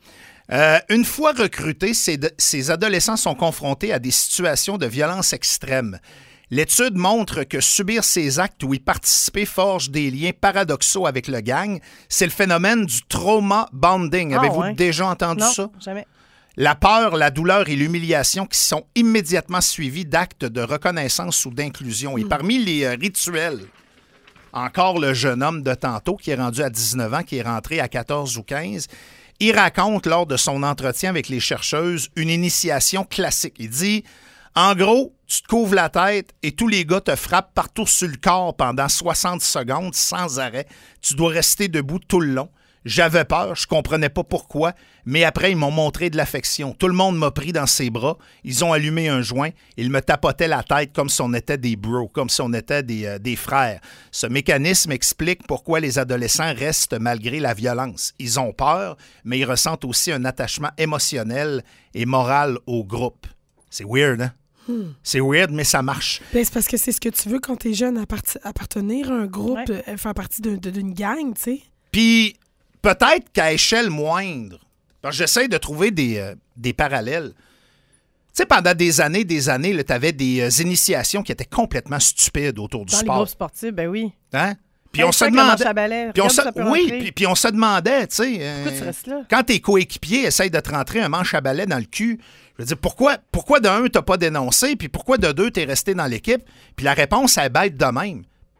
Euh, une fois recrutés, ces, de- ces adolescents sont confrontés à des situations de violence extrême. L'étude montre que subir ces actes ou y participer forge des liens paradoxaux avec le gang. C'est le phénomène du trauma bonding. Ah, Avez-vous ouais. déjà entendu Non, ça? jamais. La peur, la douleur et l'humiliation qui sont immédiatement suivis d'actes de reconnaissance ou d'inclusion. Et parmi les euh, rituels, encore le jeune homme de tantôt qui est rendu à dix-neuf ans, qui est rentré à quatorze ou quinze, il raconte lors de son entretien avec les chercheuses une initiation classique. Il dit, en gros, tu te couvres la tête et tous les gars te frappent partout sur le corps pendant soixante secondes sans arrêt. Tu dois rester debout tout le long. J'avais peur, je comprenais pas pourquoi, mais après, ils m'ont montré de l'affection. Tout le monde m'a pris dans ses bras, ils ont allumé un joint, ils me tapotaient la tête comme si on était des bros, comme si on était des, euh, des frères. Ce mécanisme explique pourquoi les adolescents restent malgré la violence. Ils ont peur, mais ils ressentent aussi un attachement émotionnel et moral au groupe. C'est weird, hein? Hmm. C'est weird, mais ça marche. Ben, c'est parce que c'est ce que tu veux quand t'es jeune, apparti- appartenir à un groupe, Ouais. euh, faire partie d'un- d'une gang, tu sais. Puis, peut-être qu'à échelle moindre, parce que j'essaie de trouver des, euh, des parallèles. Tu sais, pendant des années, des années, tu avais des euh, initiations qui étaient complètement stupides autour du Dans les sport. groupes sportifs, ben oui. Hein? Puis Hey, on se ça, avec la demandait... manche à balai, Puis on regarde, se- ça peut oui, rentrer. puis, puis on se demandait, tu sais... euh, Pourquoi tu restes là? quand tes coéquipiers essayent de te rentrer un manche à balai dans le cul, je veux dire, pourquoi, pourquoi de un, t'as pas dénoncé, puis pourquoi de deux, t'es resté dans l'équipe? Puis la réponse, elle est bête de même.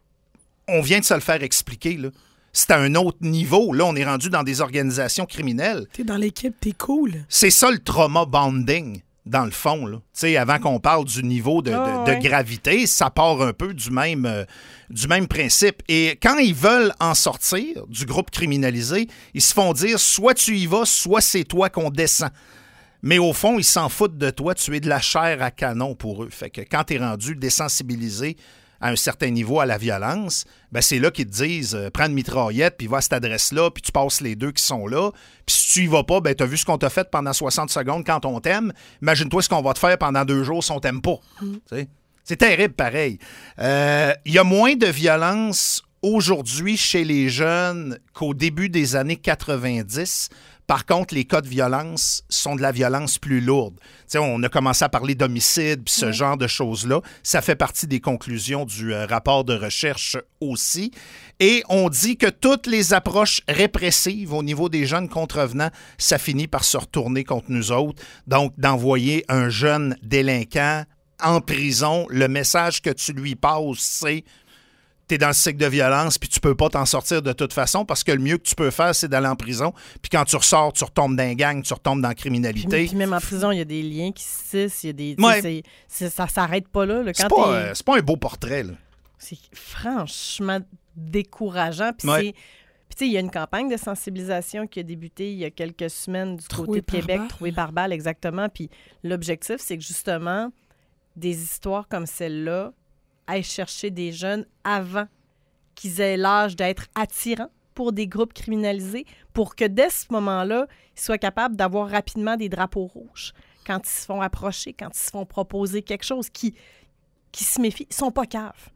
On vient de se le faire expliquer, là. C'est à un autre niveau. Là, on est rendu dans des organisations criminelles. T'es dans l'équipe, t'es cool. C'est ça le trauma bonding, dans le fond. Là. Tu sais, avant qu'on parle du niveau de, de- Oh, de ouais. gravité, ça part un peu du même, euh, du même principe. Et quand ils veulent en sortir du groupe criminalisé, ils se font dire soit tu y vas, soit c'est toi qu'on descend. Mais au fond, ils s'en foutent de toi. Tu es de la chair à canon pour eux. Fait que quand tu es rendu désensibilisé à un certain niveau à la violence, ben c'est là qu'ils te disent euh, prends une mitraillette, puis va à cette adresse-là, puis tu passes les deux qui sont là. Puis si tu y vas pas, ben tu as vu ce qu'on t'a fait pendant soixante secondes quand on t'aime. Imagine-toi ce qu'on va te faire pendant deux jours si on t'aime pas. Tu sais? C'est terrible, pareil. Euh, Il y a moins de violence aujourd'hui chez les jeunes qu'au début des années quatre-vingt-dix. Par contre, les cas de violence sont de la violence plus lourde. T'sais, on a commencé à parler d'homicide, puis ce genre de choses-là. Ça fait partie des conclusions du euh, rapport de recherche aussi. Et on dit que toutes les approches répressives au niveau des jeunes contrevenants, ça finit par se retourner contre nous autres. Donc, d'envoyer un jeune délinquant en prison, le message que tu lui passes, c'est t'es dans le cycle de violence, puis tu peux pas t'en sortir de toute façon, parce que le mieux que tu peux faire, c'est d'aller en prison. Puis quand tu ressors, tu retombes dans une gang, tu retombes dans la criminalité. Puis, puis même en prison, il y a des liens qui se tissent, il y a des... tu sais, Ouais. c'est- c'est- ça s'arrête pas là. là. C'est Quand pas, t'es- euh, c'est pas un beau portrait, là. C'est franchement décourageant. Puis Ouais. c'est- puis tu sais, il y a une campagne de sensibilisation qui a débuté il y a quelques semaines du Troué côté de par Québec, balle. Trouvé par balle, exactement. Puis l'objectif, c'est que justement, des histoires comme celle-là aillent chercher des jeunes avant qu'ils aient l'âge d'être attirants pour des groupes criminalisés, pour que dès ce moment-là, ils soient capables d'avoir rapidement des drapeaux rouges quand ils se font approcher, quand ils se font proposer quelque chose, qui, qui se méfient. Ils sont pas caves.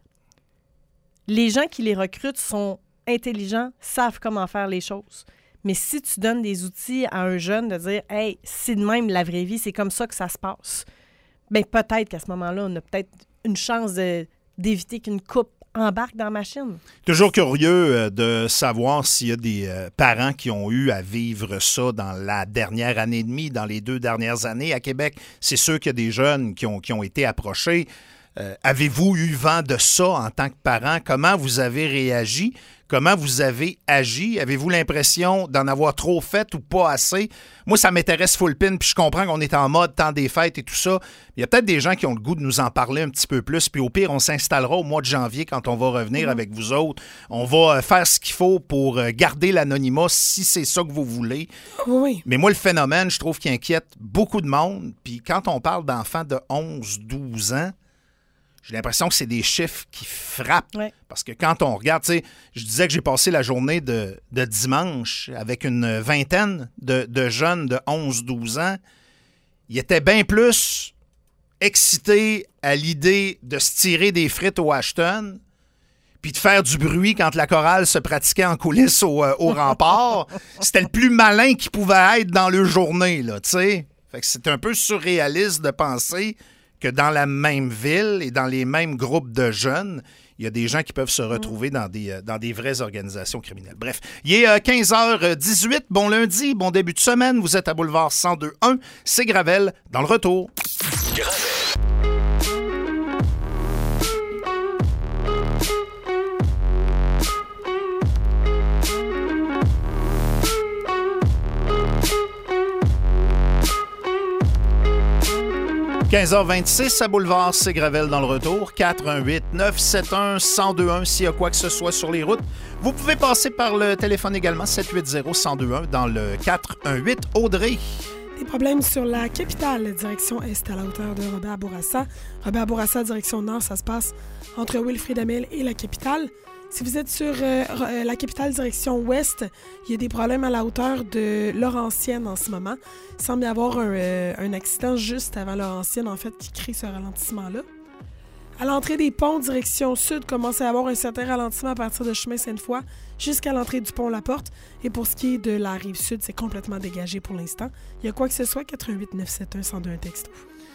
Les gens qui les recrutent sont intelligents, savent comment faire les choses. Mais si tu donnes des outils à un jeune de dire « Hey, c'est de même la vraie vie, c'est comme ça que ça se passe », bien peut-être qu'à ce moment-là, on a peut-être une chance de- d'éviter qu'une coupe embarque dans la machine. Toujours curieux euh, de savoir s'il y a des euh, parents qui ont eu à vivre ça dans la dernière année et demie, dans les deux dernières années à Québec. C'est sûr qu'il y a des jeunes qui ont, qui ont été approchés. Euh, avez-vous eu vent de ça en tant que parent? Comment vous avez réagi? Comment vous avez agi? Avez-vous l'impression d'en avoir trop fait ou pas assez? Moi, ça m'intéresse full pin, puis je comprends qu'on est en mode temps des fêtes et tout ça. Il y a peut-être des gens qui ont le goût de nous en parler un petit peu plus, puis au pire, on s'installera au mois de janvier quand on va revenir Mmh. avec vous autres. On va euh, faire ce qu'il faut pour euh, garder l'anonymat si c'est ça que vous voulez. Oui. Mais moi, le phénomène, je trouve qu'il inquiète beaucoup de monde. Puis quand on parle d'enfants de onze douze ans, j'ai l'impression que c'est des chiffres qui frappent. Ouais. Parce que quand on regarde, tu sais, je disais que j'ai passé la journée de, de dimanche avec une vingtaine de, de jeunes de onze douze ans. Ils étaient bien plus excités à l'idée de se tirer des frites au Ashton puis de faire du bruit quand la chorale se pratiquait en coulisses au, euh, au rempart, c'était le plus malin qui pouvait être dans leur journée, là, tu sais. Fait que c'est un peu surréaliste de penser que dans la même ville et dans les mêmes groupes de jeunes, il y a des gens qui peuvent se retrouver dans des, euh, dans des vraies organisations criminelles. Bref, il est euh, quinze heures dix-huit. Bon lundi, bon début de semaine. Vous êtes à Boulevard cent deux un. C'est Gravel dans le retour. Gravel. quinze heures vingt-six à Boulevard, c'est Gravel dans le retour. quatre un huit neuf sept un un zéro deux un s'il y a quoi que ce soit sur les routes. Vous pouvez passer par le téléphone également, sept huit zéro un zéro deux un dans le quatre un huit. Audrey. Des problèmes sur la capitale, direction est à la hauteur de Robert-Bourassa. Robert-Bourassa, direction nord, ça se passe entre Wilfrid-Amel et la capitale. Si vous êtes sur euh, la capitale direction ouest, il y a des problèmes à la hauteur de Laurentienne en ce moment. Il semble y avoir un, euh, un accident juste avant Laurentienne, en fait, qui crée ce ralentissement-là. À l'entrée des ponts, direction sud, commence à y avoir un certain ralentissement à partir de chemin Sainte-Foy jusqu'à l'entrée du pont La Porte. Et pour ce qui est de la rive sud, c'est complètement dégagé pour l'instant. Il y a quoi que ce soit, quatre un huit neuf sept un un zéro deux un texto.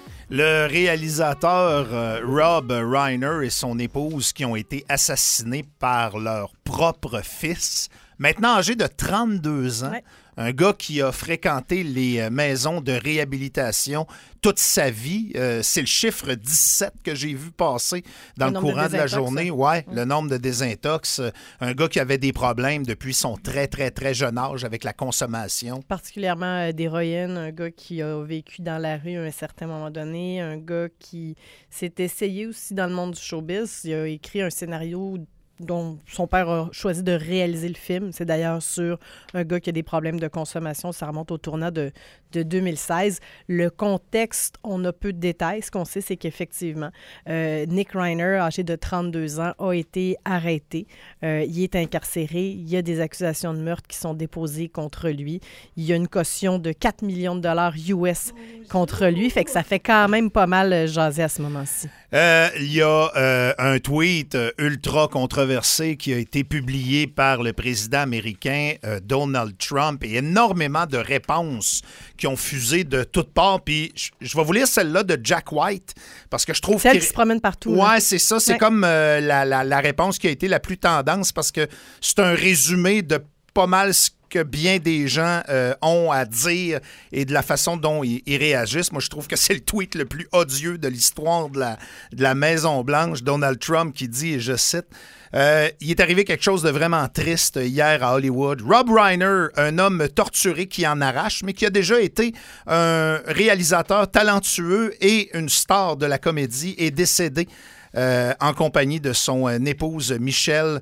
Le réalisateur euh, Rob Reiner et son épouse qui ont été assassinés par leur propre fils, maintenant âgé de trente-deux ans, ouais. Un gars qui a fréquenté les maisons de réhabilitation toute sa vie. Euh, c'est le chiffre dix-sept que j'ai vu passer dans le, le courant de, de la journée. Ouais, mmh. Le nombre de désintox. Un gars qui avait des problèmes depuis son très, très, très jeune âge avec la consommation. Particulièrement euh, d'héroïne. Un gars qui a vécu dans la rue à un certain moment donné. Un gars qui s'est essayé aussi dans le monde du showbiz. Il a écrit un scénario dont son père a choisi de réaliser le film. C'est d'ailleurs sur un gars qui a des problèmes de consommation. Ça remonte au tournant de, de deux mille seize. Le contexte, on a peu de détails. Ce qu'on sait, c'est qu'effectivement, euh, Nick Reiner, âgé de trente-deux ans, a été arrêté. Euh, il est incarcéré. Il y a des accusations de meurtre qui sont déposées contre lui. Il y a une caution de quatre millions de dollars U S contre lui. Fait que ça fait quand même pas mal jaser à ce moment-ci. Euh, il y a euh, un tweet euh, ultra controversé qui a été publié par le président américain euh, Donald Trump et énormément de réponses qui ont fusé de toutes parts. Puis je, je vais vous lire celle-là de Jack White parce que je trouve celle qu'il... qui se promène partout. Ouais, là. c'est ça. C'est ouais. comme euh, la, la, la réponse qui a été la plus tendance parce que c'est un résumé de pas mal ce que bien des gens euh, ont à dire et de la façon dont ils, ils réagissent. Moi, je trouve que c'est le tweet le plus odieux de l'histoire de la, de la Maison-Blanche. Donald Trump qui dit, et je cite, euh, « Il est arrivé quelque chose de vraiment triste hier à Hollywood. Rob Reiner, un homme torturé qui en arrache, mais qui a déjà été un réalisateur talentueux et une star de la comédie, est décédé euh, en compagnie de son euh, épouse Michelle.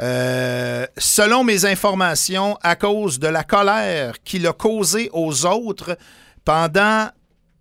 Euh, selon mes informations, à cause de la colère qu'il a causée aux autres pendant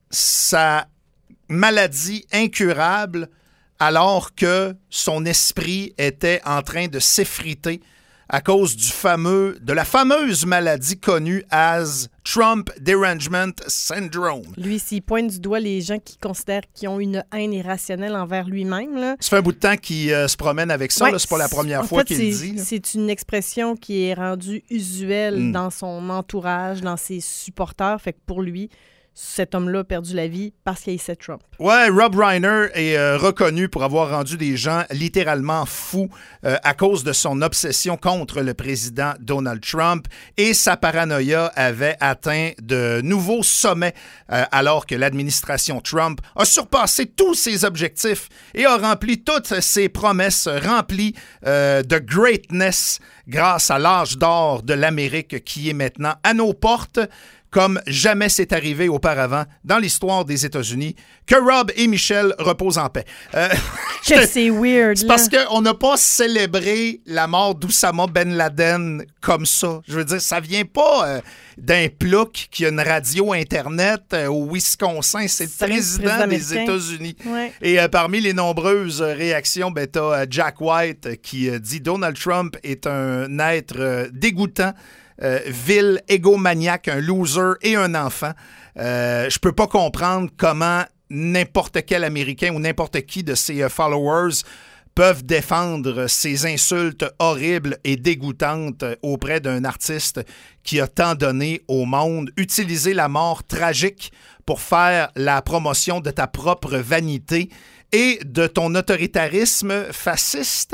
sa maladie incurable, alors que son esprit était en train de s'effriter à cause du fameux, de la fameuse maladie connue as Trump Derangement Syndrome. Lui, s'il pointe du doigt les gens qui considèrent qu'ils ont une haine irrationnelle envers lui-même. Là. Ça fait un bout de temps qu'il euh, se promène avec ça. Ouais, là, c'est pas la première fois fait, qu'il le dit. Là. C'est une expression qui est rendue usuelle mm. dans son entourage, dans ses supporters. Fait que pour lui, cet homme-là a perdu la vie parce qu'il haïssait Trump. Ouais, Rob Reiner est euh, reconnu pour avoir rendu des gens littéralement fous euh, à cause de son obsession contre le président Donald Trump et sa paranoïa avait atteint de nouveaux sommets euh, alors que l'administration Trump a surpassé tous ses objectifs et a rempli toutes ses promesses remplies euh, de greatness grâce à l'âge d'or de l'Amérique qui est maintenant à nos portes. Comme jamais c'est arrivé auparavant dans l'histoire des États-Unis, que Rob et Michelle reposent en paix. Euh, que c'est weird, C'est parce qu'on n'a pas célébré la mort d'Oussama Ben Laden comme ça. Je veux dire, ça vient pas euh, d'un plouc qui a une radio Internet euh, au Wisconsin. C'est le président, président des États-Unis. Ouais. Et euh, parmi les nombreuses réactions, ben, t'as euh, Jack White qui euh, dit « Donald Trump est un être euh, dégoûtant. » Euh, vil, égomaniaque, un loser et un enfant. Euh, je peux pas comprendre comment n'importe quel Américain ou n'importe qui de ses followers peuvent défendre ces insultes horribles et dégoûtantes auprès d'un artiste qui a tant donné au monde, utiliser la mort tragique pour faire la promotion de ta propre vanité et de ton autoritarisme fasciste,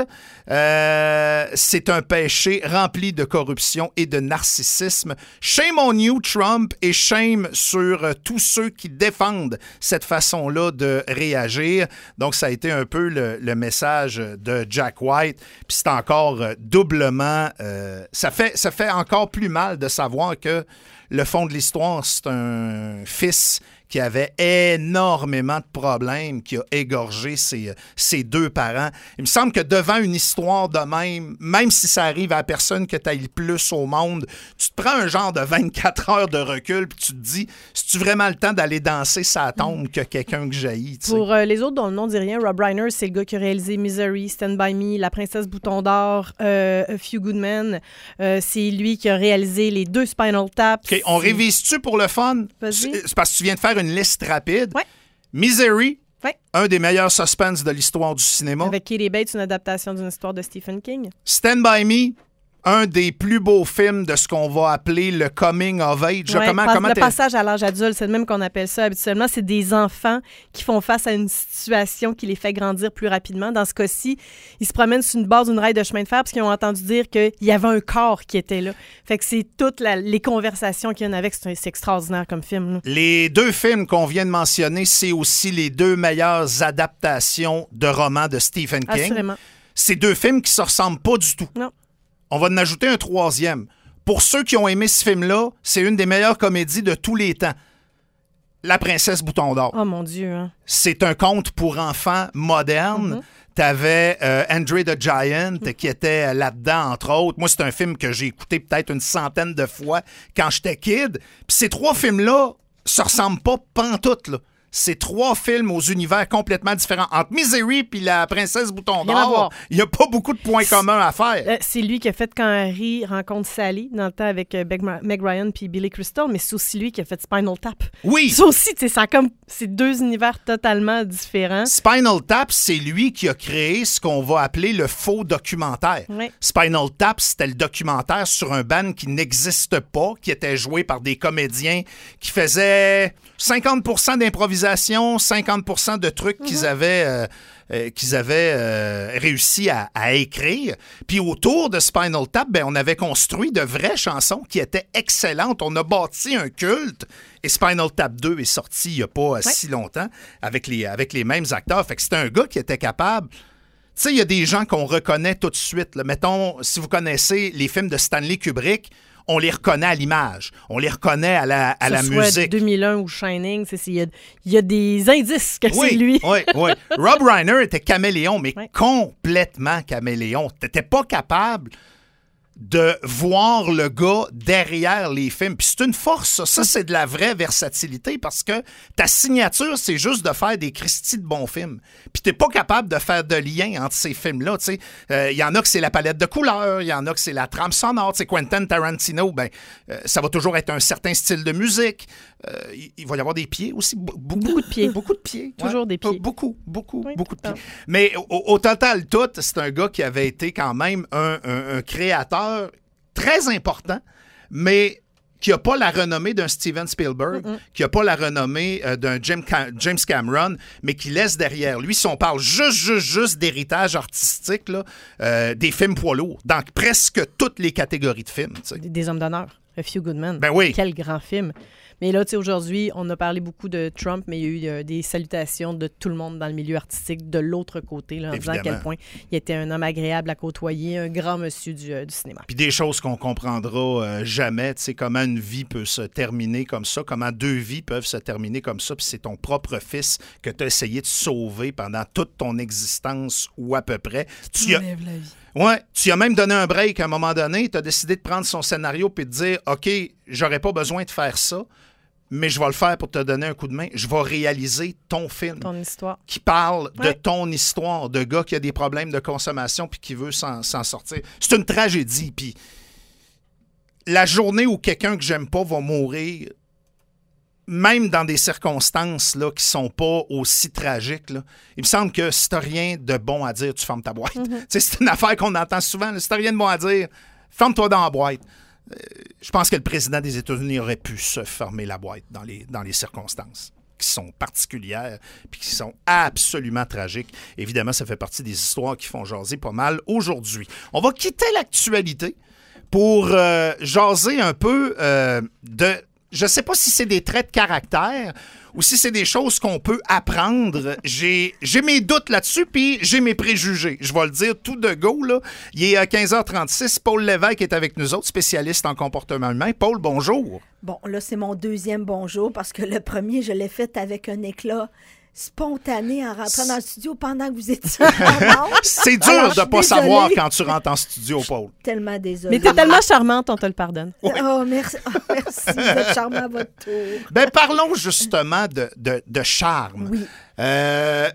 euh, c'est un péché rempli de corruption et de narcissisme. Shame on you, Trump, et shame sur euh, tous ceux qui défendent cette façon-là de réagir. Donc, ça a été un peu le, le message de Jack White. Puis c'est encore euh, doublement... Euh, ça fait, ça fait encore plus mal de savoir que le fond de l'histoire, c'est un fils qui avait énormément de problèmes, qui a égorgé ses, ses deux parents. Il me semble que devant une histoire de même, même si ça arrive à la personne que tu as le plus au monde, tu te prends un genre de vingt-quatre heures de recul puis tu te dis, c'est-tu vraiment le temps d'aller danser sa tombe que quelqu'un que j'haïs? Pour euh, les autres dont le nom ne dit rien, Rob Reiner, c'est le gars qui a réalisé Misery, Stand By Me, La Princesse Bouton d'Or, euh, A Few Good Men. Euh, c'est lui qui a réalisé les deux Spinal Tap. OK, on révise-tu pour le fun? Vas-y. C'est parce que tu viens de faire une liste rapide. Ouais. Misery, ouais. un des meilleurs suspens de l'histoire du cinéma. Avec Katie Bates, une adaptation d'une histoire de Stephen King. Stand By Me, un des plus beaux films de ce qu'on va appeler le coming of age. Ouais, comment, passe, comment le t'es... passage à l'âge adulte, c'est le même qu'on appelle ça habituellement. C'est des enfants qui font face à une situation qui les fait grandir plus rapidement. Dans ce cas-ci, ils se promènent sur une base d'une rail de chemin de fer parce qu'ils ont entendu dire qu'il y avait un corps qui était là. Fait que c'est toutes la, les conversations qu'il y en a avec. C'est, c'est extraordinaire comme film. Là. Les deux films qu'on vient de mentionner, c'est aussi les deux meilleures adaptations de romans de Stephen King. Assurément. C'est deux films qui se ressemblent pas du tout. Non. On va en ajouter un troisième. Pour ceux qui ont aimé ce film-là, c'est une des meilleures comédies de tous les temps. La Princesse Bouton d'Or. Oh mon Dieu. Hein. C'est un conte pour enfants moderne. Mm-hmm. T'avais euh, Andre the Giant mm-hmm. qui était là-dedans, entre autres. Moi, c'est un film que j'ai écouté peut-être une centaine de fois quand j'étais kid. Puis ces trois films-là se ressemblent pas pantoute, là. C'est trois films aux univers complètement différents. Entre Misery et La Princesse Bouton d'Or, il n'y a pas beaucoup de points communs à faire. Euh, c'est lui qui a fait Quand Harry rencontre Sally, dans le temps avec euh, Meg Ryan puis Billy Crystal, mais c'est aussi lui qui a fait Spinal Tap. Oui! Ça aussi, c'est ça comme c'est deux univers totalement différents. Spinal Tap, c'est lui qui a créé ce qu'on va appeler le faux documentaire. Oui. Spinal Tap, c'était le documentaire sur un band qui n'existe pas, qui était joué par des comédiens qui faisaient cinquante pour cent d'improvisation, cinquante pour cent de trucs mm-hmm. qu'ils avaient, euh, euh, qu'ils avaient euh, réussi à, à écrire. Puis autour de Spinal Tap, ben, on avait construit de vraies chansons qui étaient excellentes. On a bâti un culte. Et Spinal Tap deux est sorti il n'y a pas ouais. si longtemps avec les, avec les mêmes acteurs. Fait que c'était un gars qui était capable... Tu sais, il y a des gens qu'on reconnaît tout de suite. Là. Mettons, si vous connaissez les films de Stanley Kubrick, on les reconnaît à l'image, on les reconnaît à la, à la soit musique. deux mille un ou Shining, il y, y a des indices que oui, c'est lui. Oui, oui. Rob Reiner était caméléon, mais oui. complètement caméléon. Tu n'étais pas capable de voir le gars derrière les films. Puis c'est une force, ça. Ça, c'est de la vraie versatilité parce que ta signature, c'est juste de faire des Christy de bons films. Puis t'es pas capable de faire de lien entre ces films-là. Il euh, y en a que c'est la palette de couleurs, il y en a que c'est la trame sonore. T'sais, Quentin Tarantino, ben, euh, ça va toujours être un certain style de musique. Euh, il, il va y avoir des pieds aussi. Beaucoup, beaucoup de pieds. Beaucoup de pieds. Toujours ouais. des pieds. Beaucoup, beaucoup, oui, beaucoup de pieds. Mais au, au total, tout, c'est un gars qui avait été quand même un, un, un créateur très important, mais qui n'a pas la renommée d'un Steven Spielberg, mm-hmm. qui n'a pas la renommée euh, d'un James, Cam- James Cameron, mais qui laisse derrière lui, si on parle juste, juste, juste d'héritage artistique, là, euh, des films poids lourds, dans presque toutes les catégories de films. Des, des hommes d'honneur. A Few Good Men. Ben oui. Quel grand film. Mais là, tu sais, aujourd'hui, on a parlé beaucoup de Trump, mais il y a eu euh, des salutations de tout le monde dans le milieu artistique de l'autre côté, là, en disant à quel point il était un homme agréable à côtoyer, un grand monsieur du, euh, du cinéma. Puis des choses qu'on comprendra euh, jamais, tu sais, comment une vie peut se terminer comme ça, comment deux vies peuvent se terminer comme ça, puis c'est ton propre fils que tu as essayé de sauver pendant toute ton existence ou à peu près. Tu as... la vie. Ouais, tu as même donné un break à un moment donné, tu as décidé de prendre son scénario puis de dire « OK, j'aurais pas besoin de faire ça, mais je vais le faire pour te donner un coup de main. Je vais réaliser ton film. » Ton histoire. Qui parle ouais. de ton histoire, de gars qui a des problèmes de consommation puis qui veut s'en, s'en sortir. C'est une tragédie. Puis la journée où quelqu'un que j'aime pas va mourir, même dans des circonstances là, qui sont pas aussi tragiques, là, il me semble que si t'as rien de bon à dire, tu fermes ta boîte. Mm-hmm. C'est une affaire qu'on entend souvent. Là, si t'as rien de bon à dire, ferme-toi dans la boîte. Euh, je pense que le président des États-Unis aurait pu se fermer la boîte dans les, dans les circonstances qui sont particulières puis qui sont absolument tragiques. Évidemment, ça fait partie des histoires qui font jaser pas mal aujourd'hui. On va quitter l'actualité pour euh, jaser un peu euh, de... Je ne sais pas si c'est des traits de caractère ou si c'est des choses qu'on peut apprendre. J'ai, j'ai mes doutes là-dessus, puis j'ai mes préjugés. Je vais le dire tout de go, là. Il est quinze heures trente-six. Paul Lévesque est avec nous autres, spécialiste en comportement humain. Paul, bonjour. Bon, là, c'est mon deuxième bonjour parce que le premier, je l'ai fait avec un éclat spontané en rentrant dans le studio pendant que vous étiez en ondes. C'est dur Alors, de ne pas désolée. savoir quand tu rentres en studio, Paul. Tellement désolée. Mais t'es tellement charmante, on te le pardonne. Oui. Oh, merci. Oh, merci. Vous êtes charmant à votre tour. Ben, parlons justement de, de, de charme. Oui. Euh,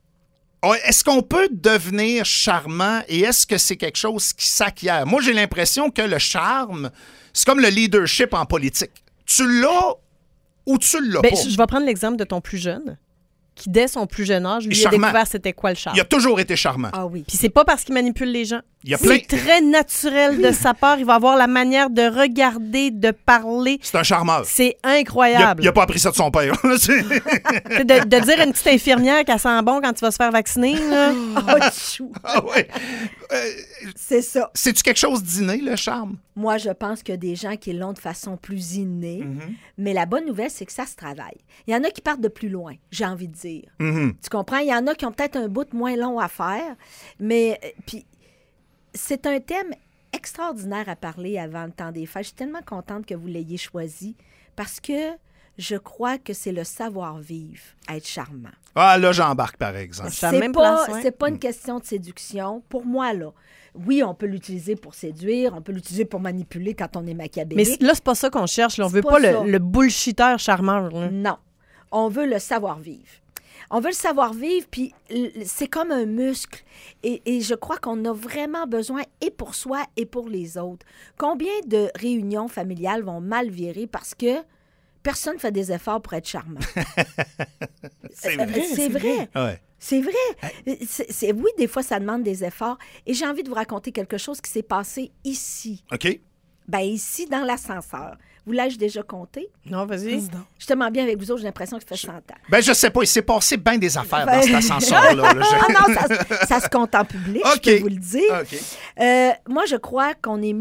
est-ce qu'on peut devenir charmant et est-ce que c'est quelque chose qui s'acquiert? Moi, j'ai l'impression que le charme, c'est comme le leadership en politique. Tu l'as ou tu l'as Ben, pas. je vais prendre l'exemple de ton plus jeune, qui, dès son plus jeune âge, lui a Charmant. découvert c'était quoi le charme. Il a toujours été charmant. Ah oui. Puis c'est pas parce qu'il manipule les gens. Il y a plein... C'est très naturel de sa part. Il va avoir la manière de regarder, de parler. C'est un charmeur. C'est Il a, incroyable. il a pas appris ça de son père. C'est- de, de dire à une petite infirmière qu'elle sent bon quand tu vas se faire vacciner, là. Oh, tchou. ah ouais. Euh, C'est ça. c'est-tu quelque chose d'inné, le charme? Moi, je pense qu'il y a des gens qui l'ont de façon plus innée. Mm-hmm. Mais la bonne nouvelle, c'est que ça se travaille. Il y en a qui partent de plus loin, j'ai envie de dire. Mhm. Tu comprends? Il y en a qui ont peut-être un bout moins long à faire, mais euh, puis c'est un thème extraordinaire à parler avant le temps des fêtes. Je suis tellement contente que vous l'ayez choisi parce que je crois que c'est le savoir-vivre, être charmant. Ah, là, j'embarque, par exemple. C'est à C'est même pas, place, ouais. c'est pas une question de séduction. Pour moi, là, oui, on peut l'utiliser pour séduire, on peut l'utiliser pour manipuler quand on est Mais machiavélique. c- là, c'est pas ça qu'on cherche. Là. On C'est veut pas pas, ça. le, le bullshitter charmeur. là. Non. On veut le savoir-vivre. On veut le savoir-vivre, puis l- c'est comme un muscle. Et, et je crois qu'on a vraiment besoin, et pour soi et pour les autres. Combien de réunions familiales vont mal virer parce que personne ne fait des efforts pour être charmant? C'est Euh, vrai. C'est c'est vrai. Ouais. C'est vrai. C'est, c'est- oui, des fois, ça demande des efforts. Et j'ai envie de vous raconter quelque chose qui s'est passé ici. OK? Ben ici, dans l'ascenseur. Vous l'ai-je déjà compté? Non, vas-y. Vas-y donc. Je suis tellement bien avec vous autres, j'ai l'impression que ça fait cent ans. Ben, je sais pas. Il s'est passé bien des affaires dans Ben- cet ascenseur-là. là. Je- Ah non, ça, ça se compte en public, OK. je peux vous le dire. OK. Euh, moi, je crois qu'on est